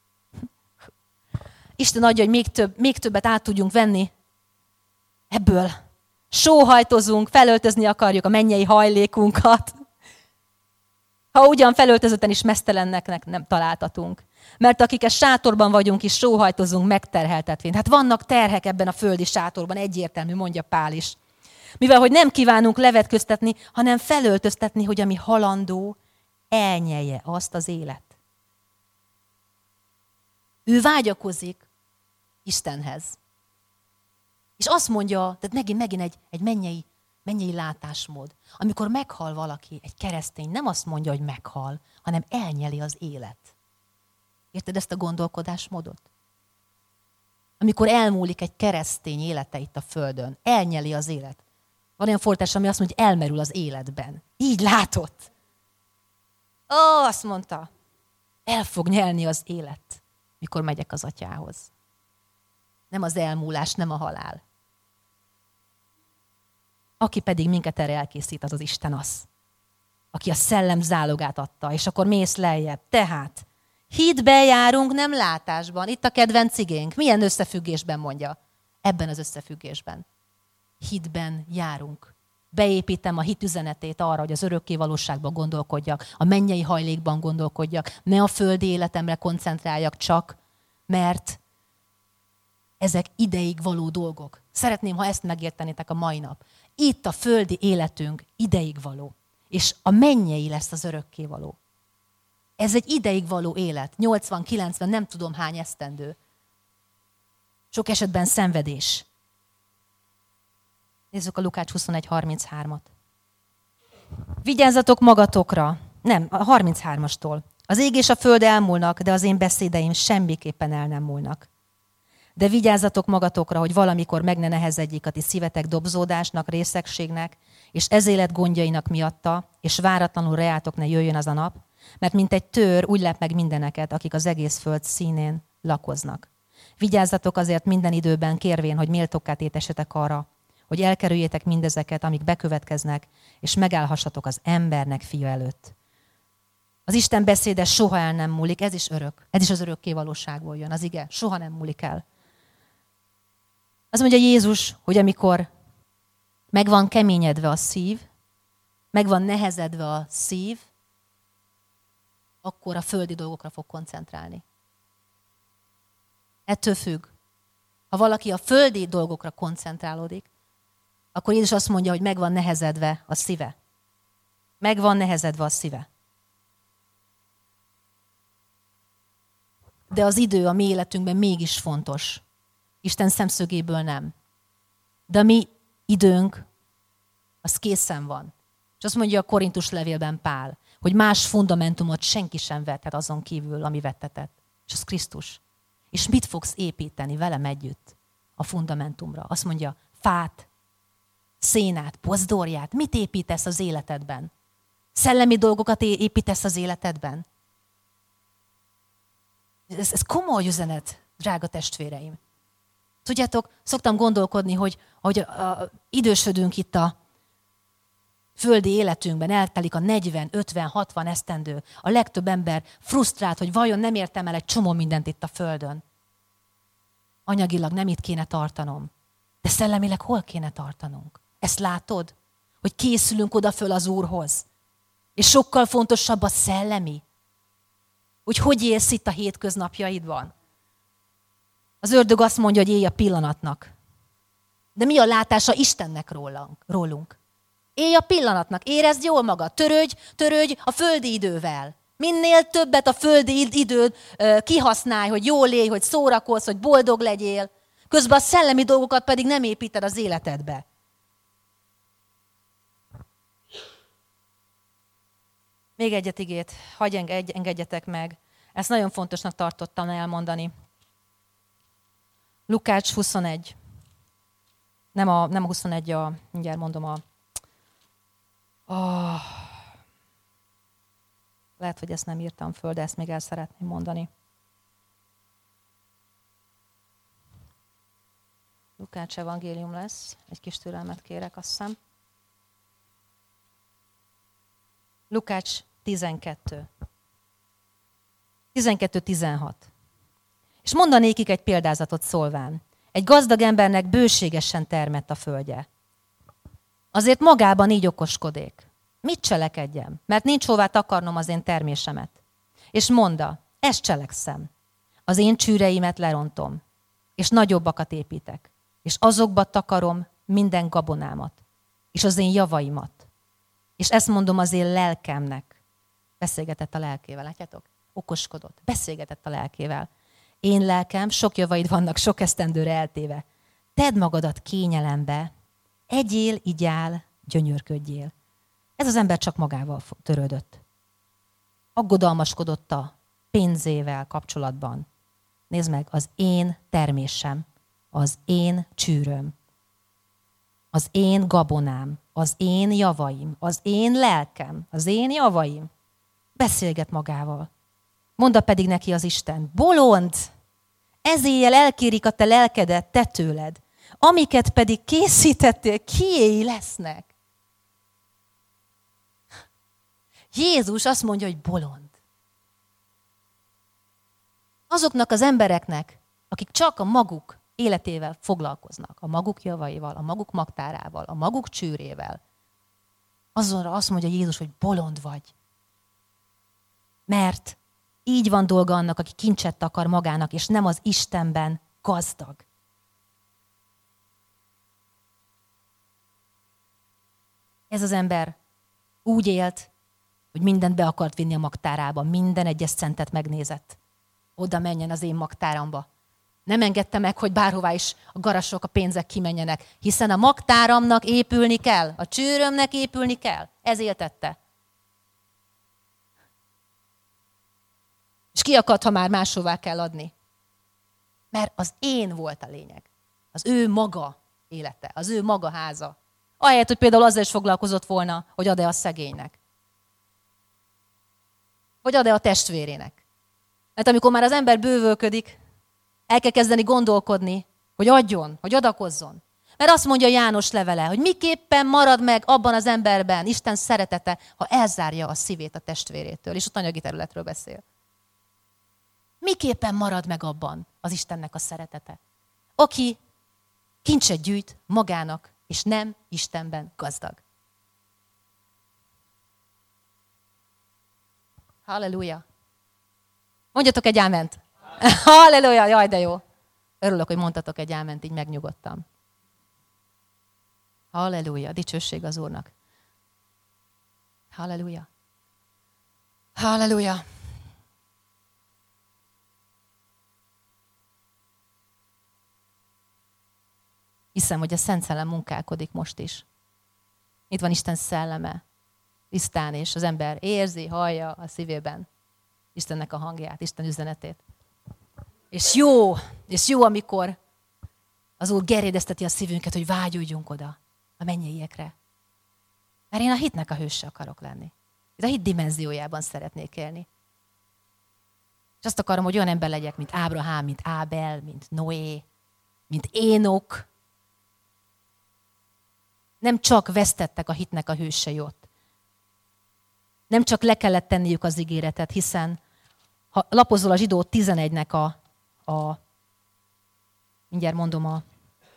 Isten adja, hogy még többet át tudjunk venni ebből. Sóhajtozunk, felöltözni akarjuk a mennyei hajlékunkat. Ha ugyan felöltözötten is meztelennek nem találtatunk. Mert akik a sátorban vagyunk is, sóhajtozunk megterheltetvén. Hát vannak terhek ebben a földi sátorban, egyértelmű, mondja Pál is. Mivel, hogy nem kívánunk levetköztetni, hanem felöltöztetni, hogy ami halandó, elnyelje azt az élet. Ő vágyakozik Istenhez. És azt mondja, tehát megint egy mennyei látásmód. Amikor meghal valaki, egy keresztény, nem azt mondja, hogy meghal, hanem elnyeli az élet. Érted ezt a gondolkodásmódot? Amikor elmúlik egy keresztény élete itt a földön, elnyeli az élet. Van olyan fordítás, ami azt mondja, hogy elmerül az életben. Így látott. Azt mondta, el fog nyelni az élet, mikor megyek az atyához. Nem az elmúlás, nem a halál. Aki pedig minket erre elkészít, az Isten az. Aki a szellem zálogát adta, és akkor mész lejjebb. Tehát Hitben járunk, nem látásban. Itt a kedvenc igénk. Milyen összefüggésben mondja? Ebben az összefüggésben. Hitben járunk. Beépítem a hit üzenetét arra, hogy az örökké valóságban gondolkodjak, a mennyei hajlékban gondolkodjak, ne a földi életemre koncentráljak csak, mert ezek ideig való dolgok. Szeretném, ha ezt megértenétek a mai nap. Itt a földi életünk ideig való, és a mennyei lesz az örökké való. Ez egy ideig való élet, 80-90, nem tudom hány esztendő. Sok esetben szenvedés. Nézzük a Lukács 21.33-at. Vigyázzatok magatokra. Nem, a 33-astól. Az ég és a föld elmúlnak, de az én beszédeim semmiképpen el nem múlnak. De vigyázzatok magatokra, hogy valamikor meg ne nehezedjék a ti szívetek dobzódásnak, részegségnek, és ez élet gondjainak miatta, és váratlanul reátok ne jöjjön az a nap, mert mint egy tőr úgy lep meg mindeneket, akik az egész föld színén lakoznak. Vigyázzatok azért minden időben, kérvén, hogy méltókká tétessetek arra, hogy elkerüljétek mindezeket, amik bekövetkeznek, és megállhassatok az embernek fia előtt. Az Isten beszéde soha el nem múlik, ez is örök. Ez is az örökké valóságból jön, az ige, soha nem múlik el. Az mondja Jézus, hogy amikor meg van keményedve a szív, meg van nehezedve a szív, akkor a földi dolgokra fog koncentrálni. Ettől függ. Ha valaki a földi dolgokra koncentrálódik, akkor Jézus azt mondja, hogy meg van nehezedve a szíve. Meg van nehezedve a szíve. De az idő a mi életünkben mégis fontos. Isten szemszögéből nem. De a mi időnk, az készen van. És azt mondja a Korintus levélben Pál, hogy más fundamentumot senki sem vethet azon kívül, ami vettetett. És az Krisztus. És mit fogsz építeni velem együtt a fundamentumra? Azt mondja, fát, szénát, pozdorját. Mit építesz az életedben? Szellemi dolgokat építesz az életedben? Ez komoly üzenet, drága testvéreim. Tudjátok, szoktam gondolkodni, hogy idősödünk itt a földi életünkben, eltelik a 40, 50, 60 esztendő. A legtöbb ember frusztrált, hogy vajon nem értem el egy csomó mindent itt a földön. Anyagilag nem itt kéne tartanom, de szellemileg hol kéne tartanunk? Ezt látod? Hogy készülünk oda föl az Úrhoz. És sokkal fontosabb a szellemi. Hogy élsz itt a hétköznapjaidban. Az ördög azt mondja, hogy élj a pillanatnak. De mi a látása Istennek rólunk? Élj a pillanatnak, érezd jól magad, törődj a földi idővel. Minél többet a földi időd kihasználj, hogy jól élj, hogy szórakozz, hogy boldog legyél. Közben a szellemi dolgokat pedig nem építed az életedbe. Még egyet igét, hagyj engedjetek meg. Ezt nagyon fontosnak tartottam elmondani. Lukács 21. Nem a 21, mindjárt mondom lehet, hogy ezt nem írtam föl, de ezt még el szeretném mondani. Lukács evangélium lesz. Egy kis türelmet kérek, azt hiszem. Lukács 12. 12-16. És mondanékik egy példázatot szólván. Egy gazdag embernek bőségesen termett a földje. Azért magában így okoskodék. Mit cselekedjem? Mert nincs hová takarnom az én termésemet. És monda, ezt cselekszem. Az én csűreimet lerontom, és nagyobbakat építek. És azokba takarom minden gabonámat, és az én javaimat. És ezt mondom az én lelkemnek. Beszélgetett a lelkével, látjátok? Okoskodott. Beszélgetett a lelkével. Én lelkem, sok javaid vannak, sok esztendőre eltéve. Tedd magadat kényelembe, egyél, igyál, gyönyörködjél. Ez az ember csak magával törődött. Aggodalmaskodott a pénzével kapcsolatban. Nézd meg, az én termésem, az én csűröm, az én gabonám, az én javaim, az én lelkem, az én javaim. Beszélget magával. Mondta pedig neki az Isten, bolond, ezéjjel elkérik a te lelkedet te tőled, amiket pedig készítettél, kiéi lesznek. Jézus azt mondja, hogy bolond. azoknak az embereknek, akik csak a maguk életével foglalkoznak, a maguk javaival, a maguk magtárával, a maguk csőrével, azonra azt mondja Jézus, hogy bolond vagy. Mert így van dolga annak, aki kincset akar magának, és nem az Istenben gazdag. Ez az ember úgy élt, hogy mindent be akart vinni a magtárába, minden egyes centet megnézett. Oda menjen az én magtáramba. Nem engedte meg, hogy bárhová is a garasok, a pénzek kimenjenek, hiszen a magtáramnak épülni kell, a csőrömnek épülni kell. Ez éltette. És ki akart, ha már máshová kell adni? Mert az én volt a lényeg. Az ő maga élete, az ő maga háza. Ahelyett, hogy például azzal is foglalkozott volna, hogy ad-e a szegénynek. Vagy ad-e a testvérének. Mert amikor már az ember bővölködik, el kell kezdeni gondolkodni, hogy adjon, hogy adakozzon. Mert azt mondja János levele, hogy miképpen marad meg abban az emberben Isten szeretete, ha elzárja a szívét a testvérétől. És ott anyagi területről beszél. Miképpen marad meg abban az Istennek a szeretete? Aki kincset gyűjt magának, és nem Istenben gazdag. Halleluja! Mondjatok egy áment! Halleluja! Jaj, de jó! Örülök, hogy mondtatok egy áment, így megnyugodtam. Halleluja! Dicsőség az Úrnak! Halleluja! Halleluja! Hiszem, hogy a Szent Szellem munkálkodik most is. Itt van Isten szelleme, tisztán, és az ember érzi, hallja a szívében Istennek a hangját, Isten üzenetét. És jó, amikor az Úr gerédezteti a szívünket, hogy vágyódjunk oda, a mennyeiekre. Mert én a hitnek a hőse akarok lenni. Itt a hit dimenziójában szeretnék élni. És azt akarom, hogy olyan ember legyek, mint Ábrahám, mint Ábel, mint Noé, mint Énok. Nem csak vesztettek a hitnek a hősei ott. Nem csak le kellett tenniük az ígéretet, hiszen ha lapozol a Zsidó 11-nek mindjárt mondom a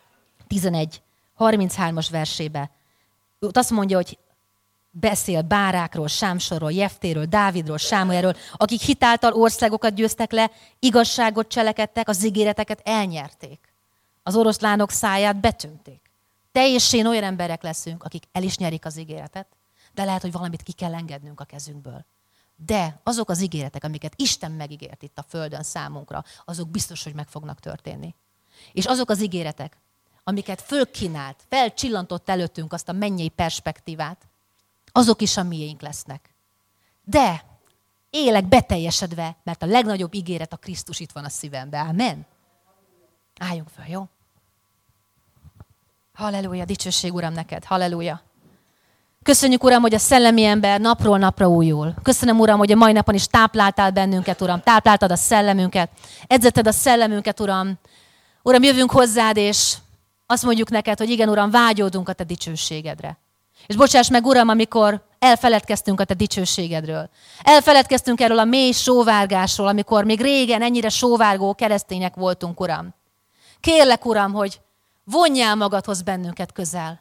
11:33-as versébe, ott azt mondja, hogy beszél Bárákról, Sámsorról, Jeftéről, Dávidról, Sámuelről, akik hitáltal országokat győztek le, igazságot cselekedtek, az ígéreteket elnyerték. Az oroszlánok száját betömték. Te és én olyan emberek leszünk, akik el is nyerik az ígéretet, de lehet, hogy valamit ki kell engednünk a kezünkből. De azok az ígéretek, amiket Isten megígért itt a földön számunkra, azok biztos, hogy meg fognak történni. És azok az ígéretek, amiket fölkínált, felcsillantott előttünk azt a mennyei perspektívát, azok is a miénk lesznek. De élek beteljesedve, mert a legnagyobb ígéret a Krisztus itt van a szívemben. Amen? Álljunk fel, jó? Halleluja, dicsőség Uram neked, halleluja. Köszönjük, Uram, hogy a szellemi ember napról napra újul. Köszönöm, Uram, hogy a mai napon is tápláltál bennünket, Uram. Tápláltad a szellemünket, edzetted a szellemünket, Uram. Uram, jövünk hozzád, és azt mondjuk neked, hogy igen, Uram, vágyódunk a te dicsőségedre. És bocsáss meg, Uram, amikor elfeledkeztünk a te dicsőségedről. Elfeledkeztünk erről a mély sóvárgásról, amikor még régen ennyire sóvárgó keresztények voltunk, Uram. Kérlek, Uram, hogy vonjál magadhoz bennünket közel.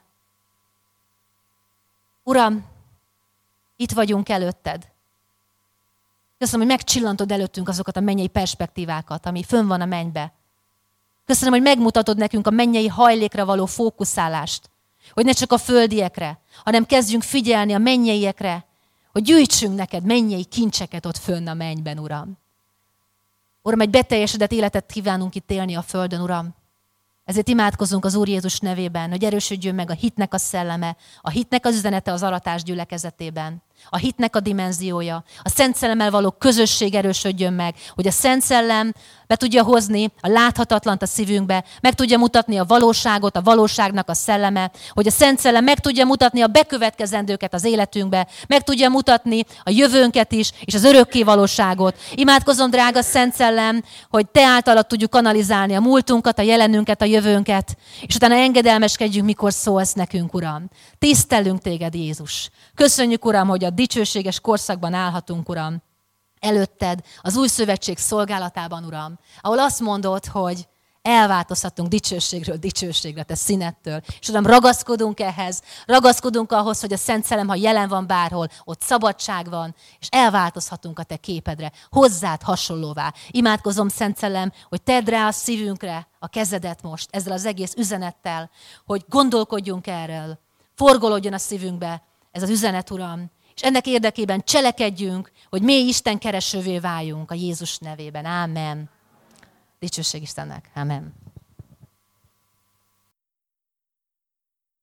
Uram, itt vagyunk előtted. Köszönöm, hogy megcsillantod előttünk azokat a mennyei perspektívákat, ami fönn van a mennybe. Köszönöm, hogy megmutatod nekünk a mennyei hajlékra való fókuszálást. Hogy ne csak a földiekre, hanem kezdjünk figyelni a mennyeiekre, hogy gyűjtsünk neked mennyei kincseket ott fönn a mennyben, Uram. Uram, egy beteljesedett életet kívánunk itt élni a földön, Uram. Ezért imádkozunk az Úr Jézus nevében, hogy erősödjön meg a hitnek a szelleme, a hitnek az üzenete az aratás gyülekezetében, a hitnek a dimenziója, a Szent Szellemmel való közösség erősödjön meg, hogy a Szent Szellem be tudja hozni a láthatatlant a szívünkbe, meg tudja mutatni a valóságot, a valóságnak a szelleme, hogy a Szent Szellem meg tudja mutatni a bekövetkezendőket az életünkbe, meg tudja mutatni a jövőnket is, és az örökké valóságot. Imádkozom, drága Szent Szellem, hogy te általad tudjuk kanalizálni a múltunkat, a jelenünket, a jövőnket, és utána engedelmeskedjünk, mikor szólsz nekünk, Uram. Tisztelünk téged, Jézus. Köszönjük, Uram, hogy a dicsőséges korszakban állhatunk, Uram. előtted az új szövetség szolgálatában, Uram, ahol azt mondod, hogy elváltozhatunk dicsőségről dicsőségre, te színettől. És Uram, ragaszkodunk ehhez, ragaszkodunk ahhoz, hogy a Szent Szellem, ha jelen van bárhol, ott szabadság van, és elváltozhatunk a te képedre, hozzád hasonlóvá. Imádkozom, Szent Szellem, hogy tedd rá a szívünkre a kezedet most, ezzel az egész üzenettel, hogy gondolkodjunk erről, forgolódjon a szívünkbe ez az üzenet, Uram, és ennek érdekében cselekedjünk, hogy mély Isten keresővé váljunk a Jézus nevében. Ámen. Dicsőség Istennek. Amen.